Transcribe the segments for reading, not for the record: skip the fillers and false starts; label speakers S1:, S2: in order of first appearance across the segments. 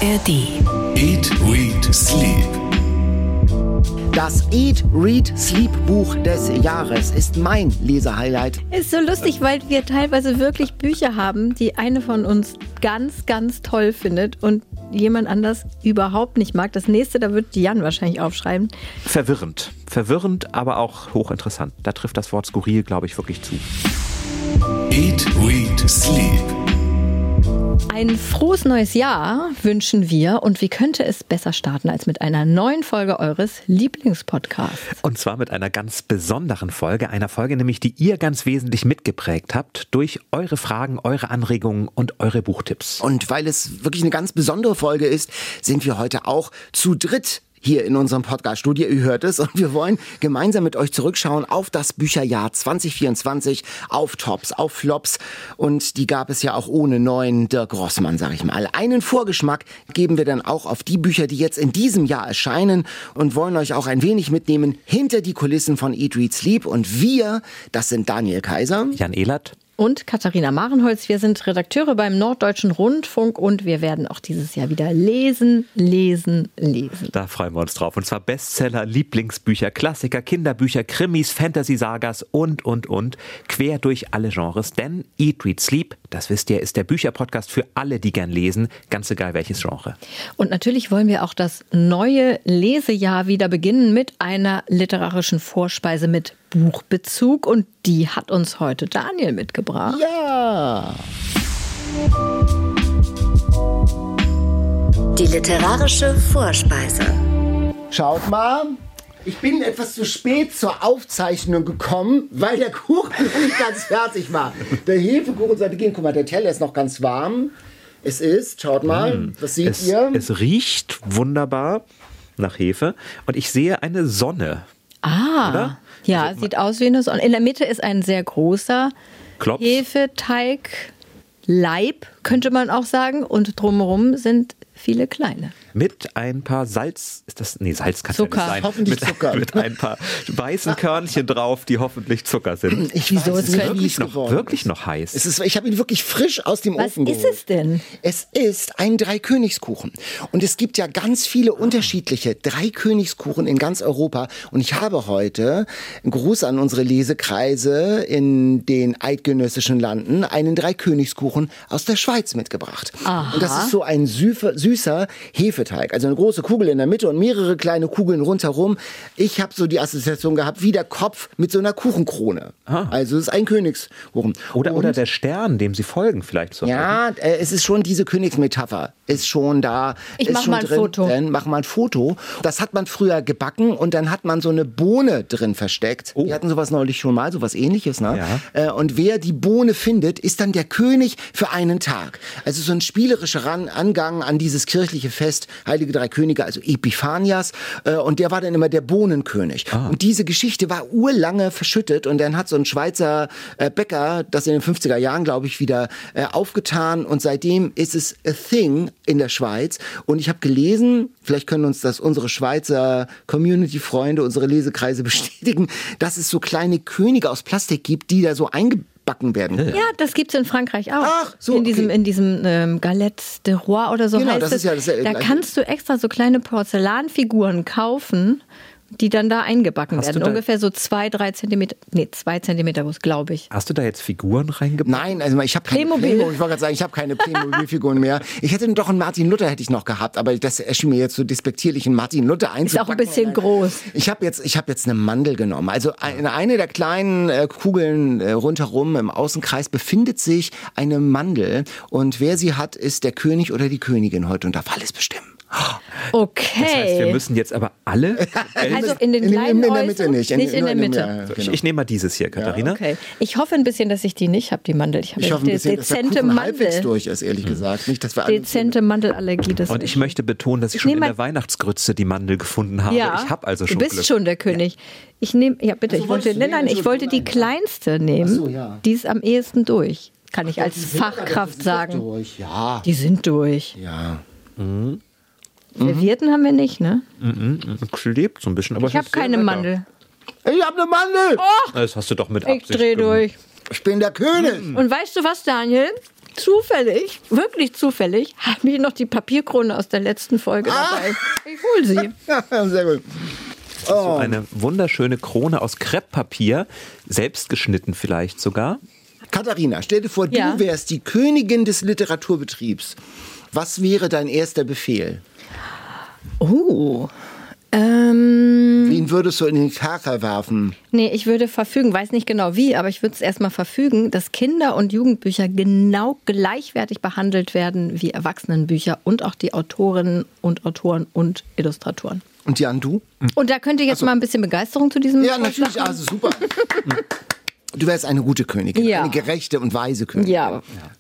S1: ARD.
S2: Eat, Read, Sleep.
S3: Das Eat, Read, Sleep Buch des Jahres ist mein Lesehighlight.
S4: Ist so lustig, weil wir teilweise wirklich Bücher haben, die eine von uns ganz, ganz toll findet und jemand anders überhaupt nicht mag. Das nächste, da wird Jan wahrscheinlich aufschreiben.
S5: Verwirrend. Verwirrend, aber auch hochinteressant. Da trifft das Wort skurril, glaube ich, wirklich zu.
S2: Eat, Read, Sleep.
S4: Ein frohes neues Jahr wünschen wir und wie könnte es besser starten als mit einer neuen Folge eures Lieblingspodcasts?
S5: Und zwar mit einer ganz besonderen Folge, einer Folge nämlich, die ihr ganz wesentlich mitgeprägt habt durch eure Fragen, eure Anregungen und eure Buchtipps.
S3: Und weil es wirklich eine ganz besondere Folge ist, sind wir heute auch zu dritt hier in unserem Podcast-Studio, ihr hört es, und wir wollen gemeinsam mit euch zurückschauen auf das Bücherjahr 2024, auf Tops, auf Flops, und die gab es ja auch ohne neuen Dirk Rossmann, sag ich mal. Einen Vorgeschmack geben wir dann auch auf die Bücher, die jetzt in diesem Jahr erscheinen, und wollen euch auch ein wenig mitnehmen hinter die Kulissen von Eat, Read, Sleep, und wir, das sind Daniel Kaiser,
S5: Jan Ehlert
S4: und Katharina Marenholz. Wir sind Redakteure beim Norddeutschen Rundfunk und wir werden auch dieses Jahr wieder lesen.
S5: Da freuen wir uns drauf. Und zwar Bestseller, Lieblingsbücher, Klassiker, Kinderbücher, Krimis, Fantasy-Sagas und. Quer durch alle Genres. Denn Eat, Read, Sleep, das wisst ihr, ist der Bücherpodcast für alle, die gern lesen. Ganz egal welches Genre.
S4: Und natürlich wollen wir auch das neue Lesejahr wieder beginnen mit einer literarischen Vorspeise mit Buchbezug. Und die hat uns heute Daniel mitgebracht.
S3: Ja!
S1: Die literarische Vorspeise.
S3: Schaut mal, ich bin etwas zu spät zur Aufzeichnung gekommen, weil der Kuchen noch nicht ganz fertig war. Der Hefekuchen sollte gehen. Guck mal, der Teller ist noch ganz warm. Es ist, schaut mal, was seht ihr?
S5: Es riecht wunderbar nach Hefe und ich sehe eine Sonne. Oder?
S4: Ja,
S5: Also,
S4: sieht aus wie eine Sonne. In der Mitte ist ein sehr großer
S5: Klops.
S4: Hefeteig, Leib, könnte man auch sagen. Und drumherum sind viele kleine.
S5: Mit ein paar Salz, ist das, nee, Salz kann
S4: Zucker.
S5: ja nicht sein.
S3: Hoffentlich Zucker.
S5: Mit ein paar weißen Körnchen drauf, die hoffentlich Zucker sind.
S3: Wieso
S4: ist es
S5: Wirklich noch heiß.
S3: Ich habe ihn wirklich frisch aus dem
S4: Was
S3: Ofen
S4: ist
S3: geholt.
S4: es denn?
S3: Es ist ein Dreikönigskuchen. Und es gibt ja ganz viele unterschiedliche Dreikönigskuchen in ganz Europa. Und ich habe heute, einen Gruß an unsere Lesekreise in den eidgenössischen Landen, einen Dreikönigskuchen aus der Schweiz mitgebracht.
S4: Aha.
S3: Und das ist so ein süßer Hefeteig. Also eine große Kugel in der Mitte und mehrere kleine Kugeln rundherum. Ich habe so die Assoziation gehabt, wie der Kopf mit so einer Kuchenkrone. Also es ist ein Königskuchen.
S5: Oder der Stern, dem sie folgen vielleicht. So.
S3: Ja, es ist schon diese Königsmetapher. Ist schon da.
S4: Ich
S3: ist
S4: mach
S3: schon
S4: mal ein
S3: drin.
S4: Foto.
S3: Mach mal ein Foto. Das hat man früher gebacken und dann hat man so eine Bohne drin versteckt.
S5: Oh.
S3: Wir hatten sowas neulich schon mal, sowas Ähnliches. Ne?
S5: Ja.
S3: Und wer die Bohne findet, ist dann der König für einen Tag. Also so ein spielerischer Angang an dieses kirchliche Fest, Heilige Drei Könige, also Epiphanias. Und der war dann immer der Bohnenkönig. Und diese Geschichte war urlange verschüttet und dann hat so ein Schweizer Bäcker das in den 50er Jahren, glaube ich, wieder aufgetan und seitdem ist es a thing in der Schweiz. Und ich habe gelesen, vielleicht können uns das unsere Schweizer Community-Freunde, unsere Lesekreise bestätigen, dass es so kleine Könige aus Plastik gibt, die da so eingebacken werden.
S4: Ja, das gibt's in Frankreich auch.
S3: Ach, so,
S4: in diesem Galette de Roi oder so
S3: Genau,
S4: heißt
S3: das
S4: es.
S3: ist ja das
S4: Da
S3: Gleiche.
S4: kannst du extra so kleine Porzellanfiguren kaufen, die dann da eingebacken
S5: Hast
S4: werden.
S5: du da-
S4: Ungefähr so 2-3 Zentimeter, 2 Zentimeter groß, glaube ich.
S5: Hast du da jetzt Figuren reingepackt?
S3: Nein, also ich habe keine
S4: Playmobil.
S3: Playmobil. Ich wollte gerade sagen, ich habe keine Playmobil-Figuren mehr. Ich hätte doch einen Martin Luther hätte ich noch gehabt, aber das erschien mir jetzt so despektierlich, einen Martin Luther
S4: Ist
S3: einzupacken.
S4: auch ein bisschen groß.
S3: Ich habe jetzt eine Mandel genommen. Also eine der kleinen Kugeln rundherum im Außenkreis befindet sich eine Mandel und wer sie hat, ist der König oder die Königin heute und darf alles bestimmen.
S4: Okay.
S5: Das heißt, wir müssen jetzt aber alle...
S4: Also in den
S3: In
S4: kleinen
S3: der Mitte
S4: Häusern?
S3: nicht.
S4: Nicht in der Mitte.
S3: Ja, genau.
S5: Ich nehme mal dieses hier, Katharina.
S4: Okay. Ich hoffe ein bisschen, dass ich die nicht habe, die Mandel. Ich habe
S3: Ich hoffe ein
S4: eine
S3: bisschen, dass der
S4: dezente
S3: Kuchen halbwegs
S4: Mandel.
S3: durch ist, ehrlich gesagt. Nicht, dass wir alle
S4: Dezente Mandelallergie. Das
S5: Und ich möchte betonen, dass ich schon
S4: nehm
S5: in
S4: mal-
S5: der Weihnachtsgrütze die Mandel gefunden habe.
S4: Ja,
S5: Ich habe also
S4: du
S5: schon
S4: bist
S5: Glück.
S4: schon der König. Ich nehme, ja bitte, ich wollte, ich wollte die kleinste nehmen.
S3: Ach so, ja.
S4: Die ist am ehesten durch. Kann ich als
S3: Die sind aber-
S4: Fachkraft
S3: die sind
S4: sagen.
S3: durch. Ja.
S4: Die sind durch.
S3: Ja.
S4: Servierten haben wir nicht, ne?
S5: Klebt so ein bisschen, aber
S4: Ich habe keine Mandel.
S3: Ich habe eine Mandel.
S5: Das hast du doch mit
S4: Ich
S5: Absicht
S4: dreh
S5: gemacht.
S4: durch.
S3: Ich bin der König.
S4: Und weißt du was, Daniel? zufällig, wirklich zufällig, habe ich noch die Papierkrone aus der letzten Folge dabei. Ich hol sie.
S3: Ja, sehr gut.
S5: So eine wunderschöne Krone aus Krepppapier, selbst geschnitten vielleicht sogar.
S3: Katharina, stell dir vor, du wärst die Königin des Literaturbetriebs. Was wäre dein erster Befehl? Wen würdest du in den Kerker werfen?
S4: Nee, ich würde verfügen, weiß nicht genau wie, aber ich würde es erstmal verfügen, dass Kinder- und Jugendbücher genau gleichwertig behandelt werden wie Erwachsenenbücher und auch die Autorinnen und Autoren und Illustratoren.
S3: Und Jan, du?
S4: Und da könnt ihr jetzt mal ein bisschen Begeisterung zu diesem
S3: Ja, natürlich, also super. Du wärst eine gute Königin, eine gerechte und weise Königin.
S4: Ja.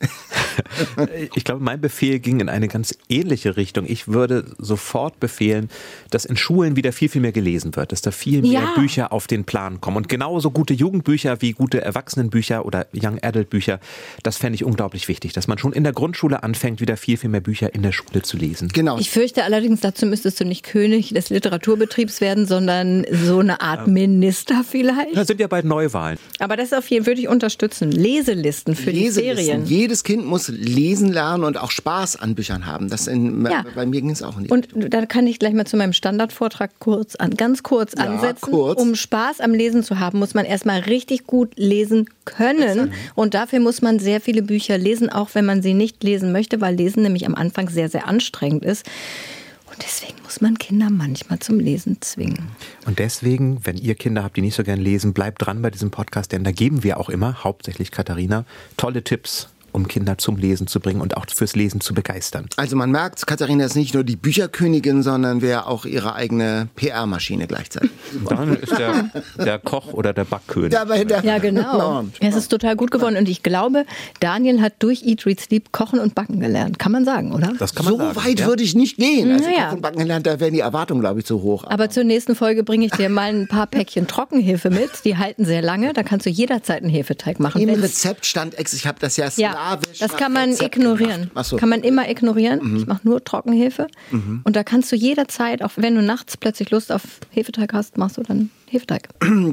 S5: Ich glaube, mein Befehl ging in eine ganz ähnliche Richtung. Ich würde sofort befehlen, dass in Schulen wieder viel, viel mehr gelesen wird, dass da viel mehr Bücher auf den Plan kommen. Und genauso gute Jugendbücher wie gute Erwachsenenbücher oder Young Adult Bücher, das fände ich unglaublich wichtig, dass man schon in der Grundschule anfängt, wieder viel, viel mehr Bücher in der Schule zu lesen.
S3: Genau.
S4: Ich fürchte allerdings, dazu müsstest du nicht König des Literaturbetriebs werden, sondern so eine Art Minister vielleicht.
S5: Das sind ja bald Neuwahlen.
S4: Aber das auf jeden Fall würde ich unterstützen. Leselisten für die Ferien.
S3: Jedes Kind muss lesen lernen und auch Spaß an Büchern haben. Bei mir ging es auch nicht.
S4: Und da kann ich gleich mal zu meinem Standardvortrag ganz kurz ansetzen. Um Spaß am Lesen zu haben, muss man erstmal richtig gut lesen können. Und dafür muss man sehr viele Bücher lesen, auch wenn man sie nicht lesen möchte, weil Lesen nämlich am Anfang sehr, sehr anstrengend ist. Und deswegen muss man Kinder manchmal zum Lesen zwingen.
S5: Und deswegen, wenn ihr Kinder habt, die nicht so gern lesen, bleibt dran bei diesem Podcast, denn da geben wir auch immer, hauptsächlich Katharina, tolle Tipps, um Kinder zum Lesen zu bringen und auch fürs Lesen zu begeistern.
S3: Also man merkt, Katharina ist nicht nur die Bücherkönigin, sondern wäre auch ihre eigene PR-Maschine gleichzeitig.
S5: Dann ist der Koch oder der Backkönig.
S4: Ja, genau. Es ist total gut geworden und ich glaube, Daniel hat durch Eat, Read, Sleep Kochen und Backen gelernt. Kann man sagen, oder?
S5: Das kann man sagen.
S3: So weit würde ich nicht gehen. Also Kochen und Backen gelernt, da wären die Erwartungen, glaube ich, zu hoch.
S4: Aber zur nächsten Folge bringe ich dir mal ein paar Päckchen Trockenhefe mit. Die halten sehr lange. Da kannst du jederzeit einen Hefeteig machen.
S3: Im Rezept stand, ich habe das
S4: das kann man ignorieren.
S3: So.
S4: Kann man immer ignorieren. Ich mache nur Trockenhefe. Und da kannst du jederzeit, auch wenn du nachts plötzlich Lust auf Hefeteig hast, machst du dann Hefeteig.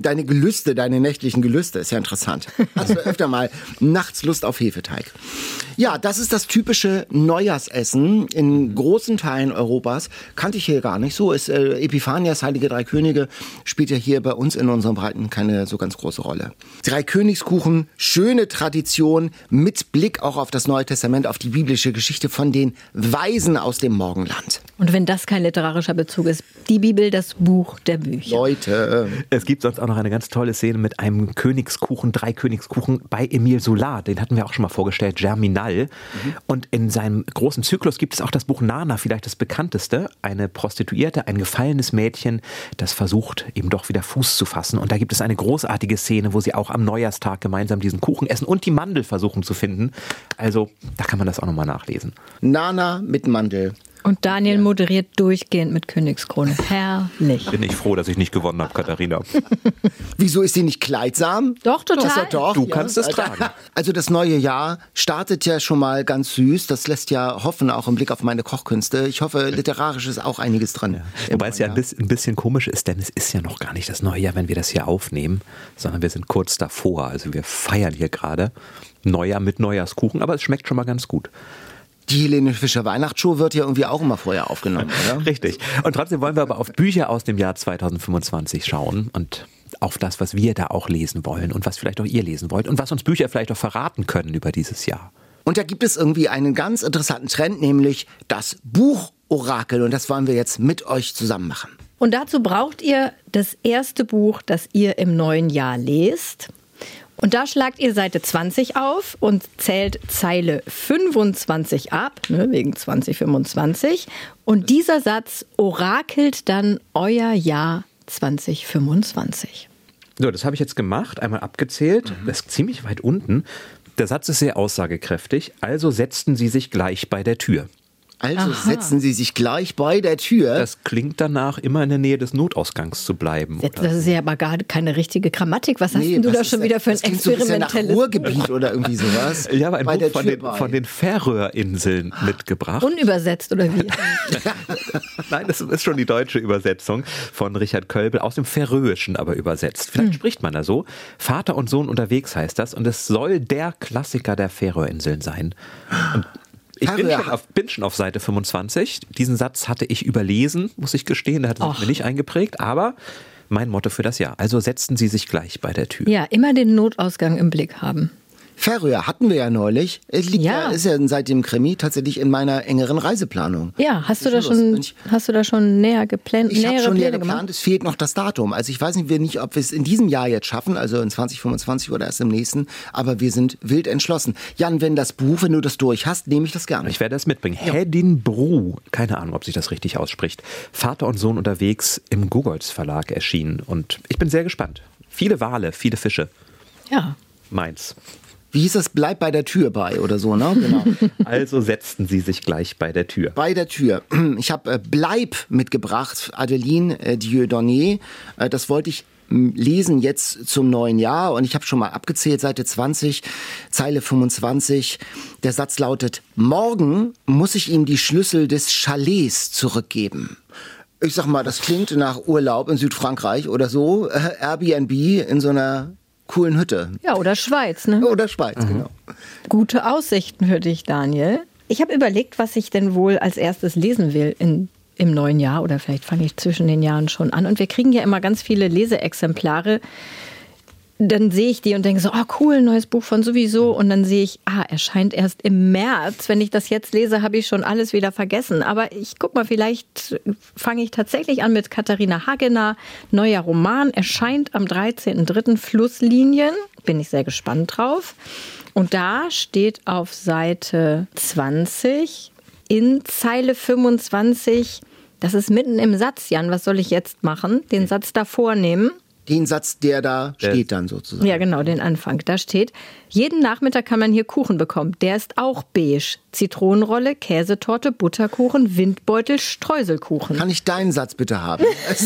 S3: Deine nächtlichen Gelüste, ist ja interessant. Hast du öfter mal nachts Lust auf Hefeteig? Ja, das ist das typische Neujahrsessen in großen Teilen Europas. Kannte ich hier gar nicht so. Epiphanias, Heilige Drei Könige, spielt ja hier bei uns in unseren Breiten keine so ganz große Rolle. Drei Königskuchen, schöne Tradition mit Blick auch auf das Neue Testament, auf die biblische Geschichte von den Weisen aus dem Morgenland.
S4: Und wenn das kein literarischer Bezug ist, die Bibel, das Buch der Bücher.
S3: Leute.
S5: Es gibt sonst auch noch eine ganz tolle Szene mit einem Königskuchen, 3 Königskuchen bei Emile Zola. Den hatten wir auch schon mal vorgestellt, Germinal. Und in seinem großen Zyklus gibt es auch das Buch Nana, vielleicht das bekannteste. Eine Prostituierte, ein gefallenes Mädchen, das versucht, eben doch wieder Fuß zu fassen. Und da gibt es eine großartige Szene, wo sie auch am Neujahrstag gemeinsam diesen Kuchen essen und die Mandel versuchen zu finden. Also, da kann man das auch nochmal nachlesen.
S3: Nana mit Mandel.
S4: Und Daniel moderiert durchgehend mit Königskrone. Herrlich.
S5: Bin ich froh, dass ich nicht gewonnen habe, Katharina.
S3: Wieso ist sie nicht kleidsam?
S4: Doch, total.
S5: Du kannst es tragen.
S3: Also das neue Jahr startet ja schon mal ganz süß. Das lässt ja hoffen, auch im Blick auf meine Kochkünste. Ich hoffe, literarisch ist auch einiges dran.
S5: Ja. Wobei es ja ein bisschen komisch ist, denn es ist ja noch gar nicht das neue Jahr, wenn wir das hier aufnehmen, sondern wir sind kurz davor. Also wir feiern hier gerade Neujahr mit Neujahrskuchen, aber es schmeckt schon mal ganz gut.
S3: Die Helene Fischer Weihnachtsshow wird ja irgendwie auch immer vorher aufgenommen, oder?
S5: Richtig. Und trotzdem wollen wir aber auf Bücher aus dem Jahr 2025 schauen und auf das, was wir da auch lesen wollen und was vielleicht auch ihr lesen wollt und was uns Bücher vielleicht auch verraten können über dieses Jahr.
S3: Und da gibt es irgendwie einen ganz interessanten Trend, nämlich das Buchorakel. Und das wollen wir jetzt mit euch zusammen machen.
S4: Und dazu braucht ihr das erste Buch, das ihr im neuen Jahr lest. Und da schlagt ihr Seite 20 auf und zählt Zeile 25 ab, wegen 2025. Und dieser Satz orakelt dann euer Jahr 2025.
S5: So, das habe ich jetzt gemacht, einmal abgezählt. Das ist ziemlich weit unten. Der Satz ist sehr aussagekräftig. Also setzten sie sich gleich bei der Tür.
S3: Also setzen Sie sich gleich bei der Tür.
S5: Das klingt danach, immer in der Nähe des Notausgangs zu bleiben.
S4: Das ist ja aber gar keine richtige Grammatik. Was hast denn du da schon wieder für ein experimentelles
S3: so ein Ruhrgebiet oder irgendwie sowas?
S5: Ich habe ein Buch von den Färöerinseln mitgebracht.
S4: Unübersetzt oder wie?
S5: Nein, das ist schon die deutsche Übersetzung von Richard Kölbel, aus dem Färöischen aber übersetzt. Vielleicht spricht man da so. Vater und Sohn unterwegs heißt das und es soll der Klassiker der Färöerinseln sein. Und ich bin schon auf Seite 25. Diesen Satz hatte ich überlesen, muss ich gestehen. Der hat sich mir nicht eingeprägt, aber mein Motto für das Jahr. Also setzen Sie sich gleich bei der Tür.
S4: Ja, immer den Notausgang im Blick haben.
S3: Färöer hatten wir ja neulich. Ist ja seit dem Krimi tatsächlich in meiner engeren Reiseplanung.
S4: Ja, hast du da schon näher geplant?
S3: Ich habe schon näher geplant, es fehlt noch das Datum. Also ich weiß nicht, ob wir es in diesem Jahr jetzt schaffen, also in 2025 oder erst im nächsten, aber wir sind wild entschlossen. Jan, wenn du das durch hast, nehme ich das gerne.
S5: Ich werde es mitbringen. Ja. Hedin Bru, keine Ahnung, ob sich das richtig ausspricht. Vater und Sohn unterwegs im Gogolz Verlag erschienen und ich bin sehr gespannt. Viele Wale, viele Fische.
S4: Ja.
S5: Meins.
S3: Wie hieß das? Bleib bei der Tür bei oder so, ne? Genau.
S5: Also setzten Sie sich gleich bei der Tür.
S3: Bei der Tür. Ich habe Bleib mitgebracht, Adeline Dieudonné. Das wollte ich lesen jetzt zum neuen Jahr und ich habe schon mal abgezählt, Seite 20, Zeile 25. Der Satz lautet: Morgen muss ich ihm die Schlüssel des Chalets zurückgeben. Ich sag mal, das klingt nach Urlaub in Südfrankreich oder so. Airbnb in so einer coolen Hütte.
S4: Ja, oder Schweiz, ne?
S3: Oder Schweiz, genau.
S4: Gute Aussichten für dich, Daniel. Ich habe überlegt, was ich denn wohl als erstes lesen will im neuen Jahr. Oder vielleicht fange ich zwischen den Jahren schon an. Und wir kriegen ja immer ganz viele Leseexemplare. Dann sehe ich die und denke so, cool, neues Buch von sowieso. Und dann sehe ich, erscheint erst im März. Wenn ich das jetzt lese, habe ich schon alles wieder vergessen. Aber ich guck mal, vielleicht fange ich tatsächlich an mit Katharina Hagener. Neuer Roman, erscheint am 13.03. Flusslinien. Bin ich sehr gespannt drauf. Und da steht auf Seite 20 in Zeile 25, das ist mitten im Satz, Jan, was soll ich jetzt machen? Den Satz davor nehmen.
S3: Den Satz, der da steht dann sozusagen.
S4: Ja, genau, den Anfang. Da steht: Jeden Nachmittag kann man hier Kuchen bekommen. Der ist auch beige. Zitronenrolle, Käsetorte, Butterkuchen, Windbeutel, Streuselkuchen.
S3: Kann ich deinen Satz bitte haben?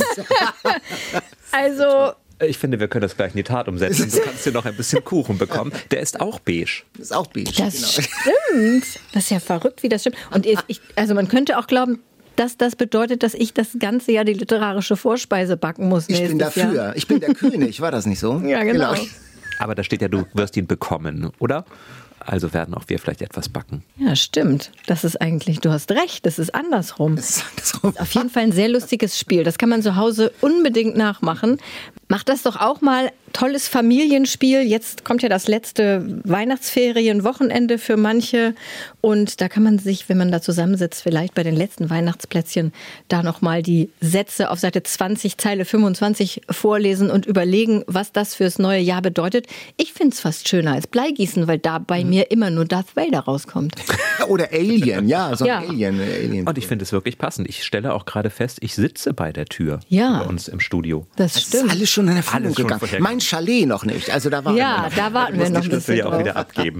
S4: Also...
S5: Ich finde, wir können das gleich in die Tat umsetzen. Du kannst hier noch ein bisschen Kuchen bekommen. Der ist auch beige.
S3: Ist auch beige,
S4: das stimmt. Das ist ja verrückt, wie das stimmt. Und also man könnte auch glauben, dass das bedeutet, dass ich das ganze Jahr die literarische Vorspeise backen muss.
S3: Ich bin dafür. Jahr. Ich bin der König, war das nicht so?
S4: Ja, genau.
S5: Aber da steht ja, du wirst ihn bekommen, oder? Also werden auch wir vielleicht etwas backen.
S4: Ja, stimmt. Das ist eigentlich, du hast recht, das ist andersrum. Auf jeden Fall ein sehr lustiges Spiel. Das kann man zu Hause unbedingt nachmachen. Macht das doch auch mal. Tolles Familienspiel. Jetzt kommt ja das letzte Weihnachtsferienwochenende für manche. Und da kann man sich, wenn man da zusammensitzt, vielleicht bei den letzten Weihnachtsplätzchen da nochmal die Sätze auf Seite 20, Zeile 25 vorlesen und überlegen, was das fürs neue Jahr bedeutet. Ich finde es fast schöner als Bleigießen, weil da bei mir immer nur Darth Vader rauskommt.
S3: Oder Alien, ja, so ein Alien.
S5: Und ich finde es wirklich passend. Ich stelle auch gerade fest, ich sitze bei der Tür bei uns im Studio.
S4: Das stimmt.
S3: Ist alles schon in Erfüllung gegangen. Mein Chalet noch nicht. Also da warten wir noch.
S4: Da warten wir noch ein bisschen
S5: ja auch wieder abgeben.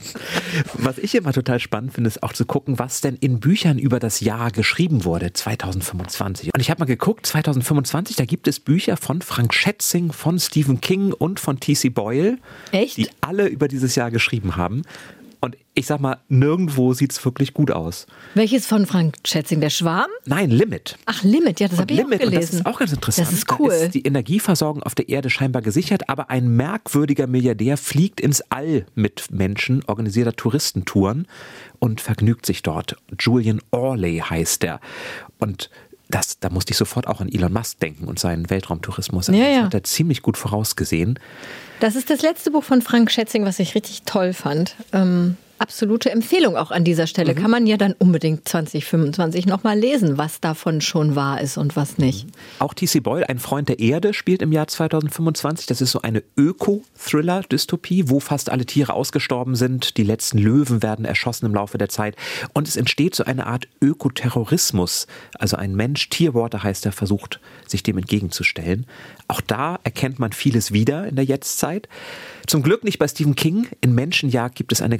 S5: Was ich immer total spannend finde, ist auch zu gucken, was denn in Büchern über das Jahr geschrieben wurde, 2025. Und ich habe mal geguckt, 2025, da gibt es Bücher von Frank Schätzing, von Stephen King und von T.C. Boyle, die alle über dieses Jahr geschrieben haben. Und ich sag mal, nirgendwo sieht es wirklich gut aus.
S4: Welches von Frank Schätzing? Der Schwarm?
S5: Nein, Limit.
S4: Ach, Limit, ja, das habe ich auch gelesen.
S5: Und das ist auch ganz interessant.
S4: Das ist cool.
S5: Da ist die Energieversorgung auf der Erde scheinbar gesichert, aber ein merkwürdiger Milliardär fliegt ins All mit Menschen, organisiert Touristentouren und vergnügt sich dort. Julian Orley heißt der. Und da musste ich sofort auch an Elon Musk denken und seinen Weltraumtourismus. Das hat er ziemlich gut vorausgesehen.
S4: Das ist das letzte Buch von Frank Schätzing, was ich richtig toll fand. Absolute Empfehlung auch an dieser Stelle. Kann man ja dann unbedingt 2025 nochmal lesen, was davon schon wahr ist und was nicht.
S5: Auch T.C. Boyle, ein Freund der Erde, spielt im Jahr 2025. Das ist so eine Öko-Thriller-Dystopie, wo fast alle Tiere ausgestorben sind. Die letzten Löwen werden erschossen im Laufe der Zeit. Und es entsteht so eine Art Ökoterrorismus. Also ein Mensch, Tierwater heißt er, versucht, sich dem entgegenzustellen. Auch da erkennt man vieles wieder in der Jetztzeit. Zum Glück nicht bei Stephen King. In Menschenjagd gibt es eine ganz fiese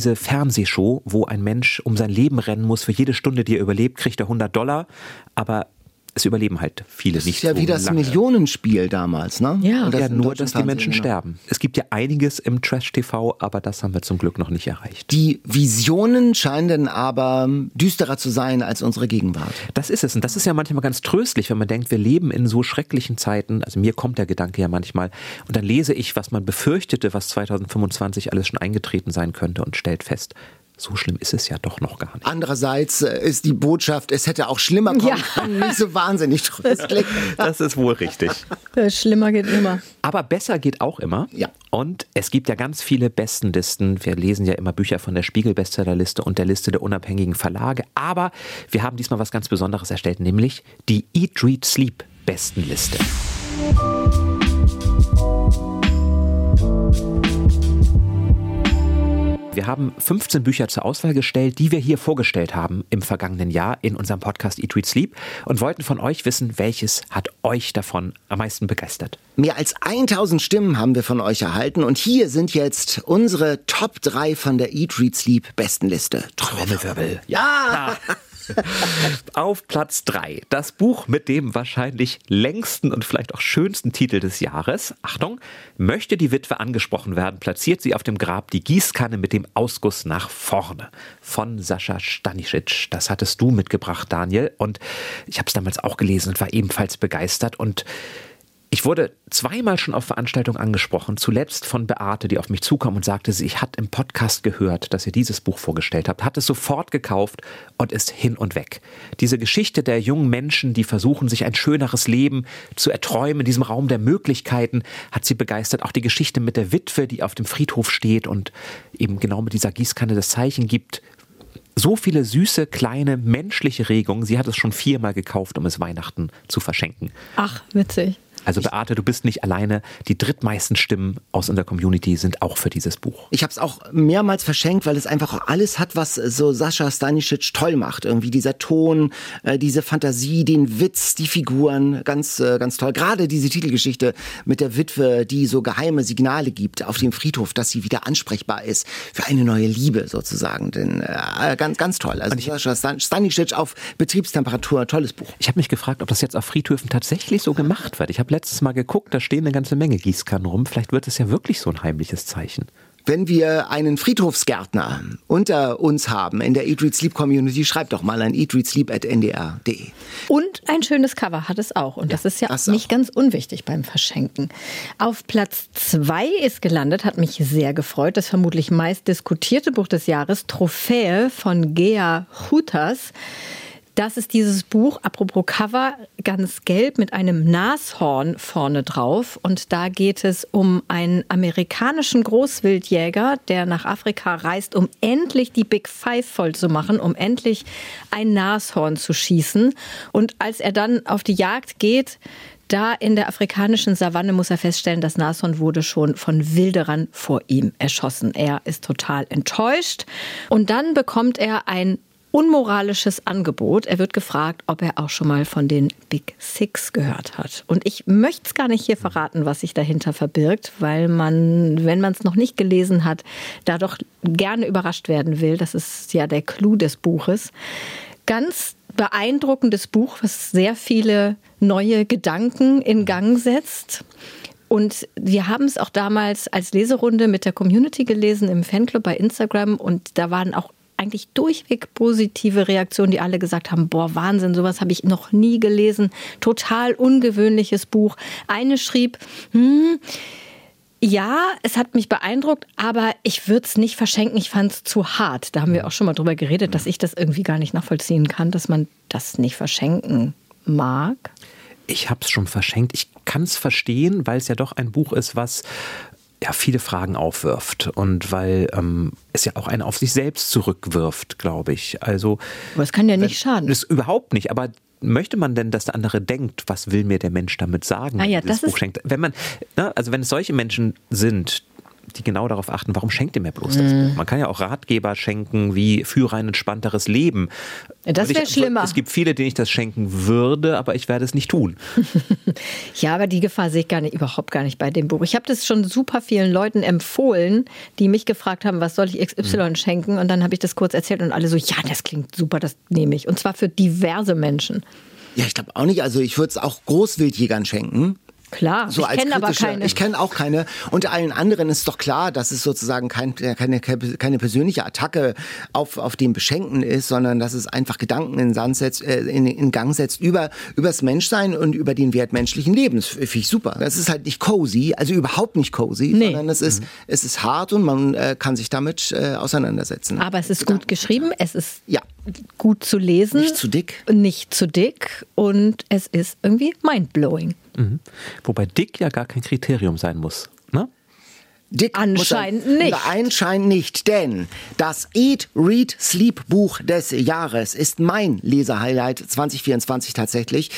S5: diese Fernsehshow, wo ein Mensch um sein Leben rennen muss. Für jede Stunde, die er überlebt, kriegt er $100. Aber es überleben halt viele nicht so lange.
S3: Das ist ja wie das Millionenspiel damals, ne?
S5: Ja, nur, dass die Menschen sterben. Es gibt ja einiges im Trash-TV, aber das haben wir zum Glück noch nicht erreicht.
S3: Die Visionen scheinen aber düsterer zu sein als unsere Gegenwart.
S5: Das ist es. Und das ist ja manchmal ganz tröstlich, wenn man denkt, wir leben in so schrecklichen Zeiten. Also mir kommt der Gedanke ja manchmal. Und dann lese ich, was man befürchtete, was 2025 alles schon eingetreten sein könnte und stellt fest, so schlimm ist es ja doch noch gar nicht.
S3: Andererseits ist die Botschaft, es hätte auch schlimmer kommen können, nicht so wahnsinnig tröstlich.
S5: Das ist wohl richtig.
S4: Schlimmer geht immer.
S5: Aber besser geht auch immer.
S3: Ja.
S5: Und es gibt ja ganz viele Bestenlisten. Wir lesen ja immer Bücher von der Spiegel-Bestsellerliste und der Liste der unabhängigen Verlage. Aber wir haben diesmal was ganz Besonderes erstellt, nämlich die Eat, Read, Sleep Bestenliste. Wir haben 15 Bücher zur Auswahl gestellt, die wir hier vorgestellt haben im vergangenen Jahr in unserem Podcast Eat, Read, Sleep und wollten von euch wissen, welches hat euch davon am meisten begeistert.
S3: Mehr als 1000 Stimmen haben wir von euch erhalten und hier sind jetzt unsere Top 3 von der Eat, Read, Sleep Bestenliste.
S5: Trommelwirbel. Ja! Auf Platz 3, das Buch mit dem wahrscheinlich längsten und vielleicht auch schönsten Titel des Jahres. Achtung, möchte die Witwe angesprochen werden, platziert sie auf dem Grab die Gießkanne mit dem Ausguss nach vorne. Von Sascha Stanisic. Das hattest du mitgebracht, Daniel. Und ich habe es damals auch gelesen und war ebenfalls begeistert. Und ich wurde zweimal schon auf Veranstaltungen angesprochen, zuletzt von Beate, die auf mich zukam und sagte, sie hat im Podcast gehört, dass ihr dieses Buch vorgestellt habt, hat es sofort gekauft und ist hin und weg. Diese Geschichte der jungen Menschen, die versuchen, sich ein schöneres Leben zu erträumen in diesem Raum der Möglichkeiten, hat sie begeistert. Auch die Geschichte mit der Witwe, die auf dem Friedhof steht und eben genau mit dieser Gießkanne das Zeichen gibt. So viele süße, kleine, menschliche Regungen. Sie hat es schon 4-mal gekauft, um es Weihnachten zu verschenken.
S4: Ach, witzig.
S5: Also Beate, du bist nicht alleine. Die drittmeisten Stimmen aus unserer Community sind auch für dieses Buch.
S3: Ich habe es auch mehrmals verschenkt, weil es einfach alles hat, was so Sascha Stanisic toll macht. Irgendwie dieser Ton, diese Fantasie, den Witz, die Figuren, ganz toll. Gerade diese Titelgeschichte mit der Witwe, die so geheime Signale gibt auf dem Friedhof, dass sie wieder ansprechbar ist für eine neue Liebe sozusagen. Denn ganz toll. Also Sascha Stanisic auf Betriebstemperatur, tolles Buch.
S5: Ich habe mich gefragt, ob das jetzt auf Friedhöfen tatsächlich so gemacht wird. Ich habe letztes Mal geguckt, da stehen eine ganze Menge Gießkannen rum. Vielleicht wird es ja wirklich so ein heimliches Zeichen.
S3: Wenn wir einen Friedhofsgärtner unter uns haben in der Eat, Read, Sleep Community, schreibt doch mal an eatreadsleep@ndr.de.
S4: Und ein schönes Cover hat es auch. Und das ist ja auch nicht ganz unwichtig beim Verschenken. Auf Platz 2 ist gelandet, hat mich sehr gefreut, das vermutlich meist diskutierte Buch des Jahres, Trophäe von Gea Chutas. Das ist dieses Buch, apropos Cover, ganz gelb mit einem Nashorn vorne drauf. Und da geht es um einen amerikanischen Großwildjäger, der nach Afrika reist, um endlich die Big Five voll zu machen, um endlich ein Nashorn zu schießen. Und als er dann auf die Jagd geht, da in der afrikanischen Savanne muss er feststellen, das Nashorn wurde schon von Wilderern vor ihm erschossen. Er ist total enttäuscht. Und dann bekommt er ein unmoralisches Angebot. Er wird gefragt, ob er auch schon mal von den Big Six gehört hat. Und ich möchte es gar nicht hier verraten, was sich dahinter verbirgt, weil man, wenn man es noch nicht gelesen hat, da doch gerne überrascht werden will. Das ist ja der Clou des Buches. Ganz beeindruckendes Buch, was sehr viele neue Gedanken in Gang setzt. Und wir haben es auch damals als Leserunde mit der Community gelesen im Fanclub bei Instagram und da waren auch eigentlich durchweg positive Reaktionen, die alle gesagt haben, boah, Wahnsinn, sowas habe ich noch nie gelesen. Total ungewöhnliches Buch. Eine schrieb, ja, es hat mich beeindruckt, aber ich würde es nicht verschenken, ich fand es zu hart. Da haben wir auch schon mal drüber geredet, dass ich das irgendwie gar nicht nachvollziehen kann, dass man das nicht verschenken mag.
S5: Ich habe es schon verschenkt. Ich kann es verstehen, weil es ja doch ein Buch ist, was ja viele Fragen aufwirft und weil es ja auch einen auf sich selbst zurückwirft, glaube ich. Also,
S4: aber es kann ja nicht schaden.
S5: Das überhaupt nicht, aber möchte man denn, dass der andere denkt, was will mir der Mensch damit sagen,
S4: ja,
S5: das Buch schenkt? Wenn man, also wenn es solche Menschen sind, die genau darauf achten, warum schenkt ihr mir bloß das Buch? Man kann ja auch Ratgeber schenken, wie führe ein entspannteres Leben.
S4: Das wäre schlimmer.
S5: Es gibt viele, denen ich das schenken würde, aber ich werde es nicht tun.
S4: Ja, aber die Gefahr sehe ich überhaupt gar nicht bei dem Buch. Ich habe das schon super vielen Leuten empfohlen, die mich gefragt haben, was soll ich XY schenken? Und dann habe ich das kurz erzählt und alle so, ja, das klingt super, das nehme ich. Und zwar für diverse Menschen.
S3: Ja, ich glaube auch nicht. Also ich würde es auch Großwildjägern schenken.
S4: Klar,
S3: so
S4: ich kenne aber keine.
S3: Ich kenne auch keine. Unter allen anderen ist doch klar, dass es sozusagen keine persönliche Attacke auf den Beschenkten ist, sondern dass es einfach Gedanken in Gang setzt übers Menschsein und über den Wert menschlichen Lebens. Finde ich super. Das ist halt nicht cozy, also überhaupt nicht cozy, sondern es ist hart und man kann sich damit auseinandersetzen.
S4: Aber es ist gut geschrieben, es ist gut zu lesen.
S3: Nicht zu dick.
S4: Nicht zu dick und es ist irgendwie mindblowing.
S5: Mhm. Wobei dick ja gar kein Kriterium sein muss, ne?
S3: Dick
S4: anscheinend nicht.
S3: Anscheinend nicht, denn das Eat, Read, Sleep Buch des Jahres ist mein Lesehighlight 2024 tatsächlich.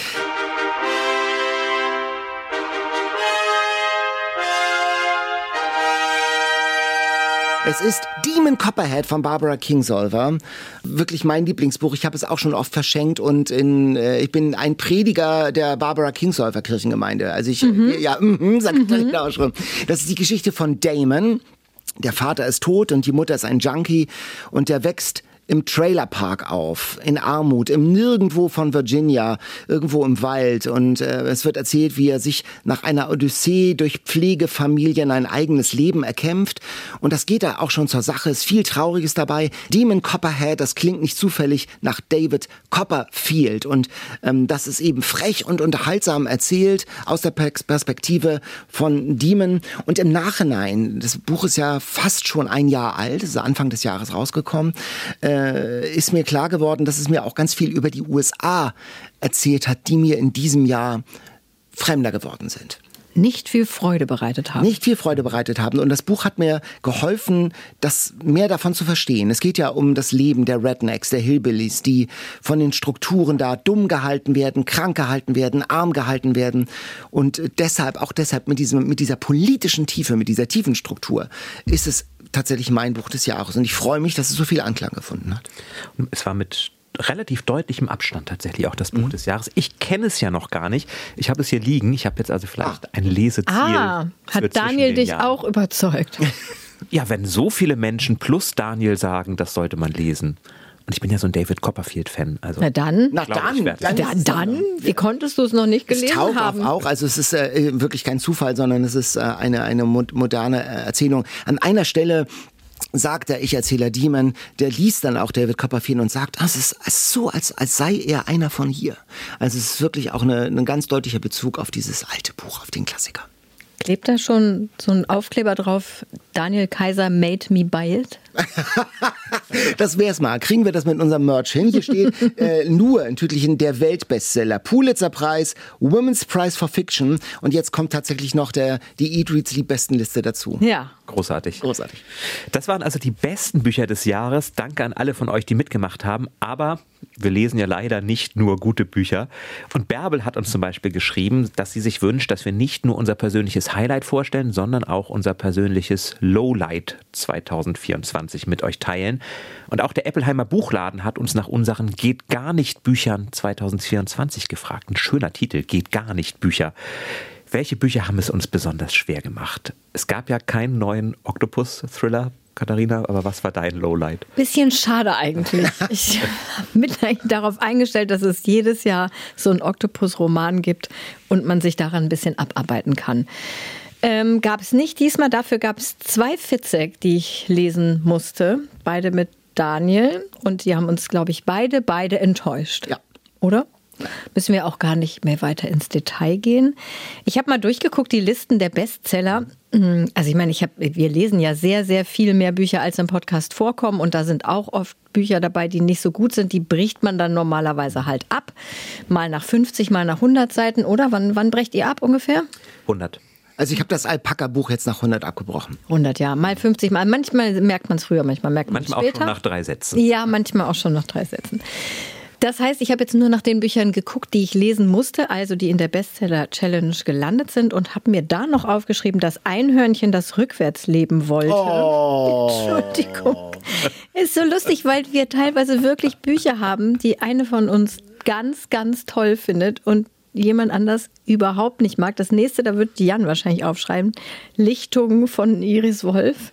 S3: Es ist Demon Copperhead von Barbara Kingsolver. Wirklich mein Lieblingsbuch. Ich habe es auch schon oft verschenkt und ich bin ein Prediger der Barbara Kingsolver Kirchengemeinde. Also ich, sag ich auch schon. Das ist die Geschichte von Damon. Der Vater ist tot und die Mutter ist ein Junkie und der wächst im Trailerpark auf, in Armut, im Nirgendwo von Virginia, irgendwo im Wald. Und es wird erzählt, wie er sich nach einer Odyssee durch Pflegefamilien ein eigenes Leben erkämpft. Und das geht da auch schon zur Sache. Ist viel Trauriges dabei. Demon Copperhead, das klingt nicht zufällig nach David Copperfield. Und das ist eben frech und unterhaltsam erzählt aus der Perspektive von Demon. Und im Nachhinein, das Buch ist ja fast schon ein Jahr alt, ist Anfang des Jahres rausgekommen, ist mir klar geworden, dass es mir auch ganz viel über die USA erzählt hat, die mir in diesem Jahr fremder geworden sind.
S4: Nicht viel Freude bereitet haben.
S3: Nicht viel Freude bereitet haben. Und das Buch hat mir geholfen, das mehr davon zu verstehen. Es geht ja um das Leben der Rednecks, der Hillbillies, die von den Strukturen da dumm gehalten werden, krank gehalten werden, arm gehalten werden. Und deshalb mit dieser politischen Tiefe, mit dieser tiefen Struktur, ist es tatsächlich mein Buch des Jahres. Und ich freue mich, dass es so viel Anklang gefunden hat.
S5: Es war mit relativ deutlichem Abstand tatsächlich auch das Buch des Jahres. Ich kenne es ja noch gar nicht. Ich habe es hier liegen. Ich habe jetzt also vielleicht ein Leseziel.
S4: Hat Daniel dich auch überzeugt?
S5: Ja, wenn so viele Menschen plus Daniel sagen, das sollte man lesen. Und ich bin ja so ein David Copperfield-Fan. Also
S4: Na dann.
S3: Wie
S4: konntest du es noch nicht gelesen haben?
S3: Auch. Also es ist wirklich kein Zufall, sondern es ist eine moderne Erzählung. An einer Stelle sagt der Ich-Erzähler Demon, der liest dann auch David Copperfield und sagt, es ist so, als sei er einer von hier. Also es ist wirklich auch ein ganz deutlicher Bezug auf dieses alte Buch, auf den Klassiker.
S4: Klebt da schon so ein Aufkleber drauf, Daniel Kaiser made me buy it?
S3: Das wär's mal. Kriegen wir das mit unserem Merch hin? Hier steht nur in Tütelchen der Weltbestseller, Pulitzer-Preis, Women's Prize for Fiction und jetzt kommt tatsächlich noch die Eat, Read, Sleep Bestenliste dazu.
S4: Ja.
S5: Großartig. Das waren also die besten Bücher des Jahres. Danke an alle von euch, die mitgemacht haben. Aber wir lesen ja leider nicht nur gute Bücher. Und Bärbel hat uns zum Beispiel geschrieben, dass sie sich wünscht, dass wir nicht nur unser persönliches Highlight vorstellen, sondern auch unser persönliches Lowlight 2024 mit euch teilen. Und auch der Eppelheimer Buchladen hat uns nach unseren Geht gar nicht Büchern 2024 gefragt. Ein schöner Titel, Geht gar nicht Bücher. Welche Bücher haben es uns besonders schwer gemacht? Es gab ja keinen neuen Oktopus-Thriller, Katharina, aber was war dein Lowlight?
S4: Bisschen schade eigentlich. Ich bin eigentlich darauf eingestellt, dass es jedes Jahr so einen Oktopus-Roman gibt und man sich daran ein bisschen abarbeiten kann. Gab es nicht diesmal, dafür gab es 2 Fitzek, die ich lesen musste, beide mit Daniel und die haben uns, glaube ich, beide enttäuscht.
S3: Ja.
S4: Oder? Müssen wir auch gar nicht mehr weiter ins Detail gehen. Ich habe mal durchgeguckt, die Listen der Bestseller. Also ich meine, wir lesen ja sehr, sehr viel mehr Bücher, als im Podcast vorkommen. Und da sind auch oft Bücher dabei, die nicht so gut sind. Die bricht man dann normalerweise halt ab. Mal nach 50, mal nach 100 Seiten. Oder wann brecht ihr ab ungefähr?
S5: 100.
S3: Also ich habe das Alpaka-Buch jetzt nach 100 abgebrochen.
S4: 100, ja. Mal 50, mal. Manchmal merkt man es früher, manchmal merkt man es später.
S5: Manchmal auch schon nach 3 Sätzen.
S4: Ja, manchmal auch schon nach 3 Sätzen. Das heißt, ich habe jetzt nur nach den Büchern geguckt, die ich lesen musste, also die in der Bestseller-Challenge gelandet sind und habe mir da noch aufgeschrieben, dass Einhörnchen das rückwärts leben wollte. Entschuldigung. Ist so lustig, weil wir teilweise wirklich Bücher haben, die eine von uns ganz, ganz toll findet und jemand anders überhaupt nicht mag. Das nächste, da wird Jan wahrscheinlich aufschreiben, Lichtung von Iris Wolf.